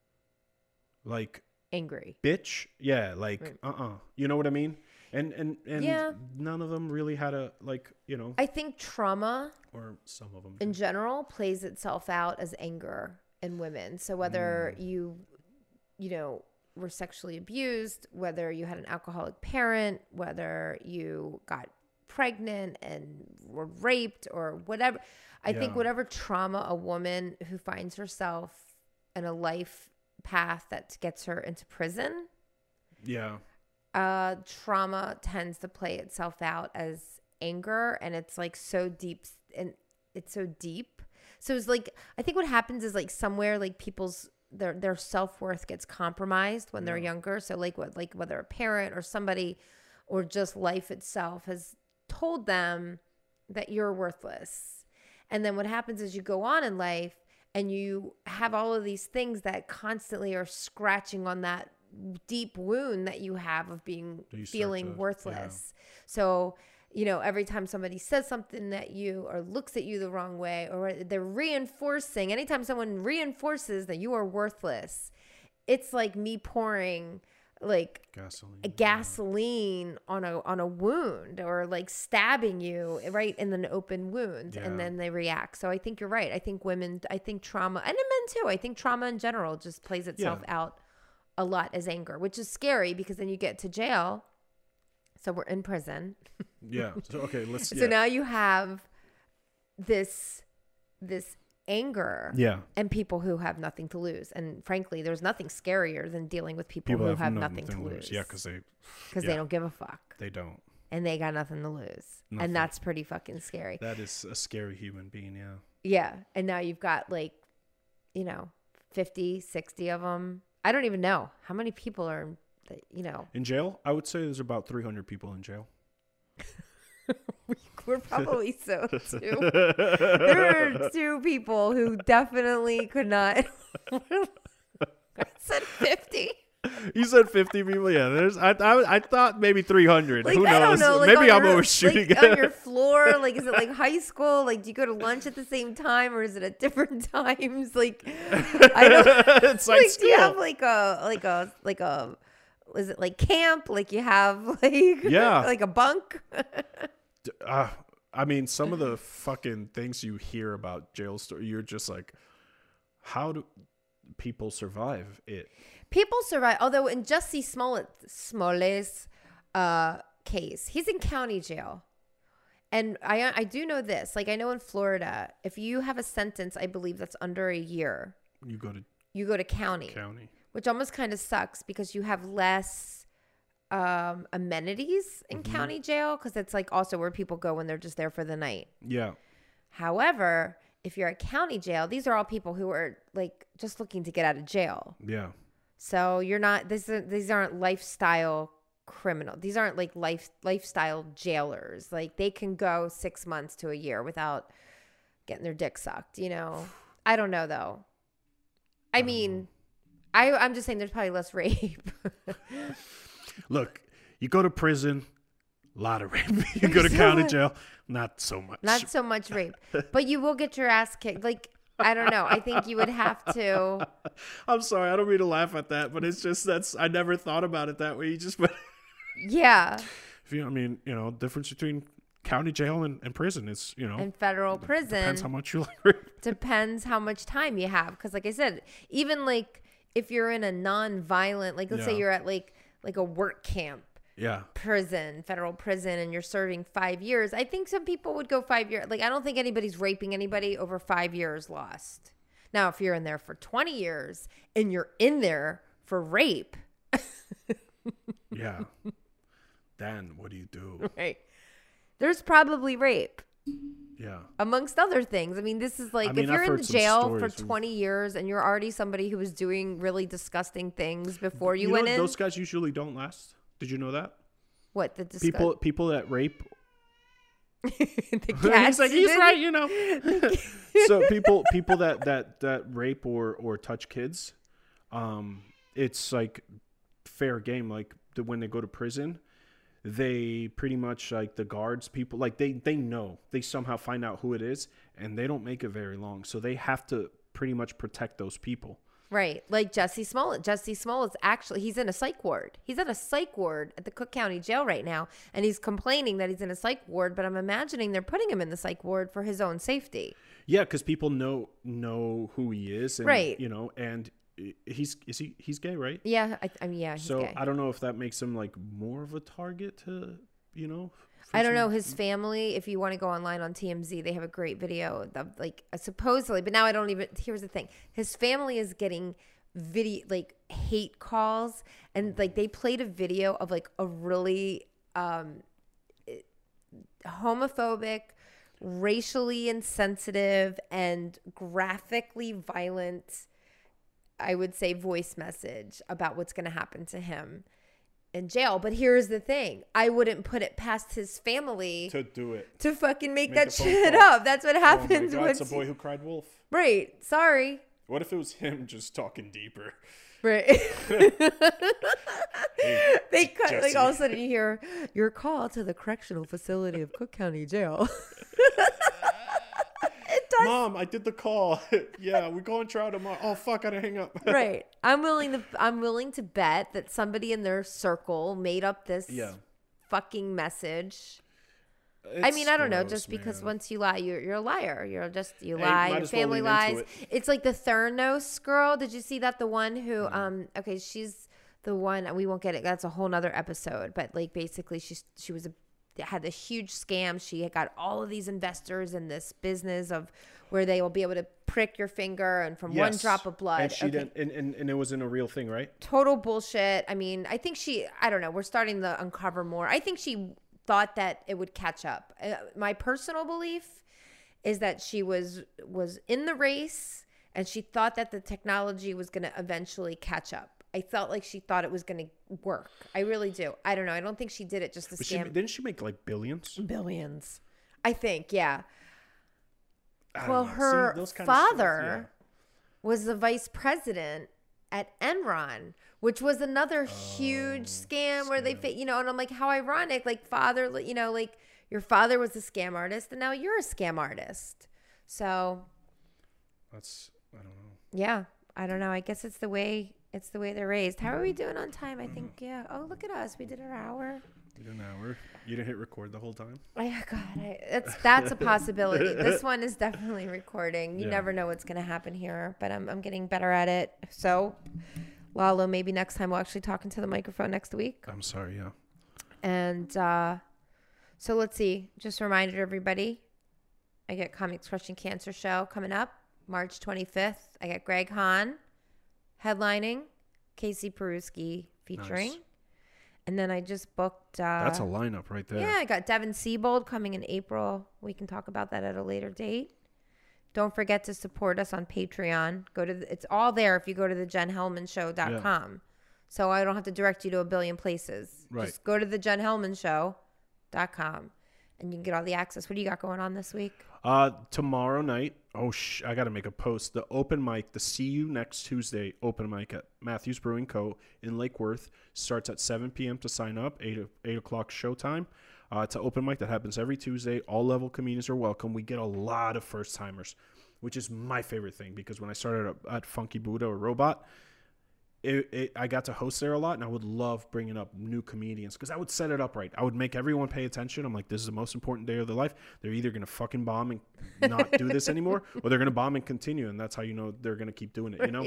like, Angry. bitch. Yeah. Like, Right. uh-uh. You know what I mean? And, and, and Yeah. none of them really had a, like, you know, I think trauma or some of them. in did. general plays itself out as anger in women. So whether Mm. you, you know, were sexually abused, whether you had an alcoholic parent, whether you got pregnant and were raped or whatever, I think Yeah. whatever trauma a woman who finds herself in a life path that gets her into prison, Yeah. uh, trauma tends to play itself out as anger, and it's like so deep, and it's so deep. So it's like, I think what happens is like somewhere like people's their their self-worth gets compromised when they're Yeah. younger. So like what like whether a parent or somebody or just life itself has told them that you're worthless. And then what happens is you go on in life and you have all of these things that constantly are scratching on that deep wound that you have of being You start feeling to- worthless. So, you know, every time somebody says something that you or looks at you the wrong way, or they're reinforcing, anytime someone reinforces that you are worthless, it's like me pouring like Gasoline. a gasoline on a on a wound, or like stabbing you right in an open wound, Yeah. and then they react. So I think you're right. I think women, I think trauma, and men too. I think trauma in general just plays itself Yeah. out a lot as anger, which is scary because then you get to jail. So we're in prison. Yeah. So, okay. Let's. So yeah. now you have this this anger Yeah. and people who have nothing to lose. And frankly, there's nothing scarier than dealing with people, People who have, have nothing, nothing to lose. Yeah, because they because yeah. they don't give a fuck they don't. and they got nothing to lose. Nothing. And that's pretty fucking scary. That is a scary human being. Yeah. Yeah. And now you've got like, you know, fifty, sixty of them. I don't even know how many people are, you know. In jail, I would say there's about three hundred people in jail. We're probably so too. There are two people who definitely could not. I said fifty. You said fifty people. Yeah, there's. I I, I thought maybe three hundred. Like, Who I don't knows? know. Like maybe on I'm your, overshooting. Like on your floor, like is it like high school? Like do you go to lunch at the same time, or is it at different times? Like I don't. It's like, Like, school. do you have like a like a like a? Is it like camp? Like you have like Yeah. like a bunk? uh, I mean, some of the fucking things you hear about jail story, you're just like, how do people survive it? People survive. Although in Jussie Smollett Smollett's uh, case, he's in county jail. And I I do know this. Like I know in Florida, if you have a sentence, I believe that's under a year, You go to you go to county, county. which almost kind of sucks because you have less um, amenities in Mm-hmm. county jail because it's like also where people go when they're just there for the night. Yeah. However, if you're at county jail, these are all people who are like just looking to get out of jail. Yeah. So you're not this is, these aren't lifestyle criminal. These aren't like life lifestyle jailers. Like they can go six months to a year without getting their dick sucked, you know. I don't know though. I, I mean, I I'm just saying there's probably less rape. Look, you go to prison, a lot of rape. You go to county jail, not so much. Not so much rape. But you will get your ass kicked. Like I don't know. I think you would have to. I'm sorry, I don't mean to laugh at that, but it's just that's I never thought about it that way. You just Yeah. If you, I mean, you know, difference between county jail and, and prison is, you know, And federal prison depends how much you like rape. depends how much time you have. Because, like I said, even like if you're in a non-violent, like let's Yeah. say you're at like like a work camp, Yeah. prison, federal prison, and you're serving five years. I think some people would go five years. Like I don't think anybody's raping anybody over five years lost. Now, if you're in there for twenty years and you're in there for rape, Yeah. Then what do you do? right? There's probably rape. Yeah. Amongst other things. I mean, this is like I mean, if you're I've in heard the some jail for stories from- twenty years and you're already somebody who was doing really disgusting things before you, You went know, in. those guys usually don't last. Did you know that? What the disgust- People people that rape the he's cats like he's did? right, you know. So people people that that that rape or or touch kids, um, it's like fair game. Like the, when they go to prison, they pretty much like the guards, people like they they know they somehow find out who it is, and they don't make it very long. So they have to pretty much protect those people. Right. Like Jesse Smollett. Jesse Smollett's actually, he's in a psych ward. He's in a psych ward at the Cook County Jail right now. And he's complaining that he's in a psych ward, but I'm imagining they're putting him in the psych ward for his own safety. Yeah, because people know know who he is, and, Right. You know, and he's is he he's gay, right? Yeah. I, I mean, yeah. He's So gay. I don't know if that makes him like more of a target to, you know. for I don't some- know his family. If you want to go online on T M Z, they have a great video of like uh, supposedly, but now I don't even. Here's the thing: his family is getting video like hate calls, and like they played a video of like a really um, homophobic, racially insensitive, and graphically violent, I would say, voice message about what's going to happen to him in jail. But here's the thing. I wouldn't put it past his family to do it. to fucking make, Make that a phone shit call. up. That's what Oh my happens God, when it's a boy who cried wolf. Right. Sorry. What if it was him just talking deeper? Right. Hey, they cut like Jesse. all of a sudden you hear your call to the correctional facility of Cook County Jail. It does. Mom, I did the call. Yeah, we're going to try tomorrow. Oh fuck, I didn't hang up. Right. I'm willing to I'm willing to bet that somebody in their circle made up this Yeah. fucking message. I It's mean, I don't know. gross, Just because man. once you lie, you're you're a liar. You're just you Hey, lie. might Your as well family lean into lies. it. It's like the Theranos girl. Did you see that? The one who um okay, she's the one. We won't get it. That's a whole nother episode. But like basically, she's she was a had a huge scam. She had got all of these investors in this business of where they will be able to prick your finger and from one Yes. drop of blood. And she Okay. didn't, and, and, and it wasn't a real thing, right? Total bullshit. I mean, I think she, I don't know, we're starting to uncover more. I think she thought that it would catch up. Uh, my personal belief is that she was was in the race and she thought that the technology was going to eventually catch up. I felt like she thought it was going to work. I really do. I don't know. I don't think she did it just to But she, scam didn't she make like billions? billions. I think, yeah. I don't Well, know. See, her those kind of stories, father was the vice president at Enron, which was another huge scam where they, fa- you know, and I'm like, how ironic, like father, you know, like your father was a scam artist and now you're a scam artist. So, yeah. That's, I don't know. yeah, I don't know. I guess it's the way, it's the way they're raised. How are we doing on time? I think, yeah. Oh, look at us. We did our hour. You did an hour. You didn't hit record the whole time? Oh, God, I, that's that's a possibility. This one is definitely recording. You Yeah. never know what's going to happen here, but I'm I'm getting better at it. So, Lalo, maybe next time we'll actually talk into the microphone next week. I'm sorry, yeah. And uh, so let's see. Just a reminder to everybody, I get Comics Crushing Cancer show coming up March twenty-fifth. I got Greg Hahn headlining, Casey Peruski featuring. Nice. And then I just booked. Uh, That's a lineup right there. Yeah, I got Devin Siebold coming in April. We can talk about that at a later date. Don't forget to support us on Patreon. Go to the, it's all there if you go to the jen hellman show dot com. Yeah. So I don't have to direct you to a billion places. Right. Just go to the jen hellman show dot com and you can get all the access. What do you got going on this week? Uh, tomorrow night. Oh, sh- I got to make a post. The open mic, the See You Next Tuesday open mic at Matthews Brewing Co. in Lake Worth starts at seven p.m. to sign up, eight, eight o'clock showtime. Uh, it's an open mic that happens every Tuesday. All level comedians are welcome. We get a lot of first timers, which is my favorite thing because when I started at Funky Buddha or Robot, it, it, I got to host there a lot, and I would love bringing up new comedians because I would set it up right. I would make everyone pay attention. I'm like, this is the most important day of their life. They're either going to fucking bomb and not do this anymore, or they're going to bomb and continue, and that's how you know they're going to keep doing it, you know?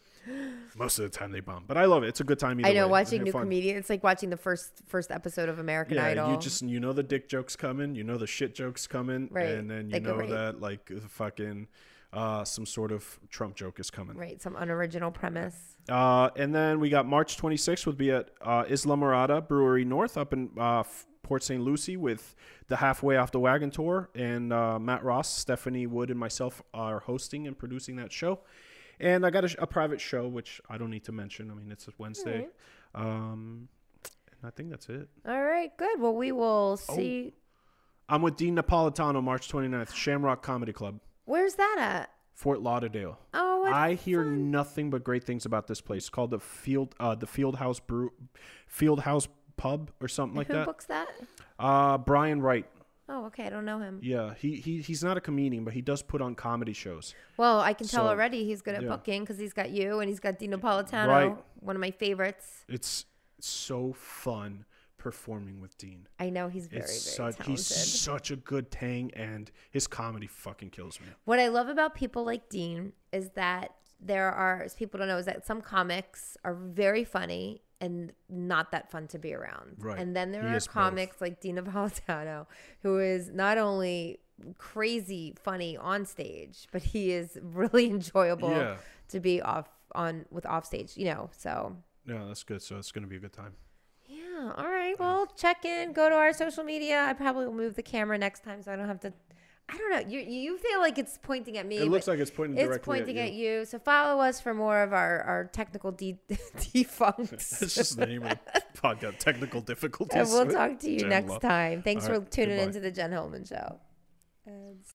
Most of the time they bomb, but I love it. It's a good time either I know, way. watching new fun. comedians. It's like watching the first first episode of American yeah, Idol. You just you know the dick jokes coming, you know the shit jokes coming, right. and then you they know that like fucking uh, some sort of Trump joke is coming. Right, some unoriginal premise. Uh, and then we got March twenty-sixth would be at uh, Isla Morada Brewery North up in uh, Port Saint Lucie with the Halfway Off the Wagon tour, and uh, Matt Ross, Stephanie Wood, and myself are hosting and producing that show. And I got a, a private show, which I don't need to mention. I mean, it's a Wednesday. Right. Um, and I think that's it. All right, good. Well, we will see. Oh, I'm with Dean Napolitano March twenty-ninth, Shamrock Comedy Club. Where's that at? Fort Lauderdale. Oh, what I hear fun. nothing but great things about this place. It's called the Field, uh, the Field House Brew, Field House Pub or something like Who that. Who books that? Uh, Brian Wright. Oh, okay. I don't know him. Yeah, he, he he's not a comedian, but he does put on comedy shows. Well, I can tell So, already he's good at yeah. booking because he's got you and he's got Dean Napolitano, Right. one of my favorites. It's so fun performing with Dean. I know he's very, It's very such, talented. he's such a good tang, and his comedy fucking kills me. What I love about people like Dean is that there are, as people don't know, is that some comics are very funny and not that fun to be around. Right. And then there He are is comics like Dean Napolitano, who is not only crazy funny on stage, but he is really enjoyable Yeah. to be off on with off stage, you know. So Yeah, that's good. So it's going to be a good time. yeah, all right. Well, check in, go to our social media. I probably will move the camera next time so I don't have to. I don't know. You you feel like it's pointing at me. It looks like it's pointing it's directly pointing at at you. you. So follow us for more of our, our technical de- defunks. It's just the name of the podcast, Technical Difficulties. And we'll with talk to you Jen next Love. time. Thanks All for right, tuning goodbye. into the Jen Hellman Show. And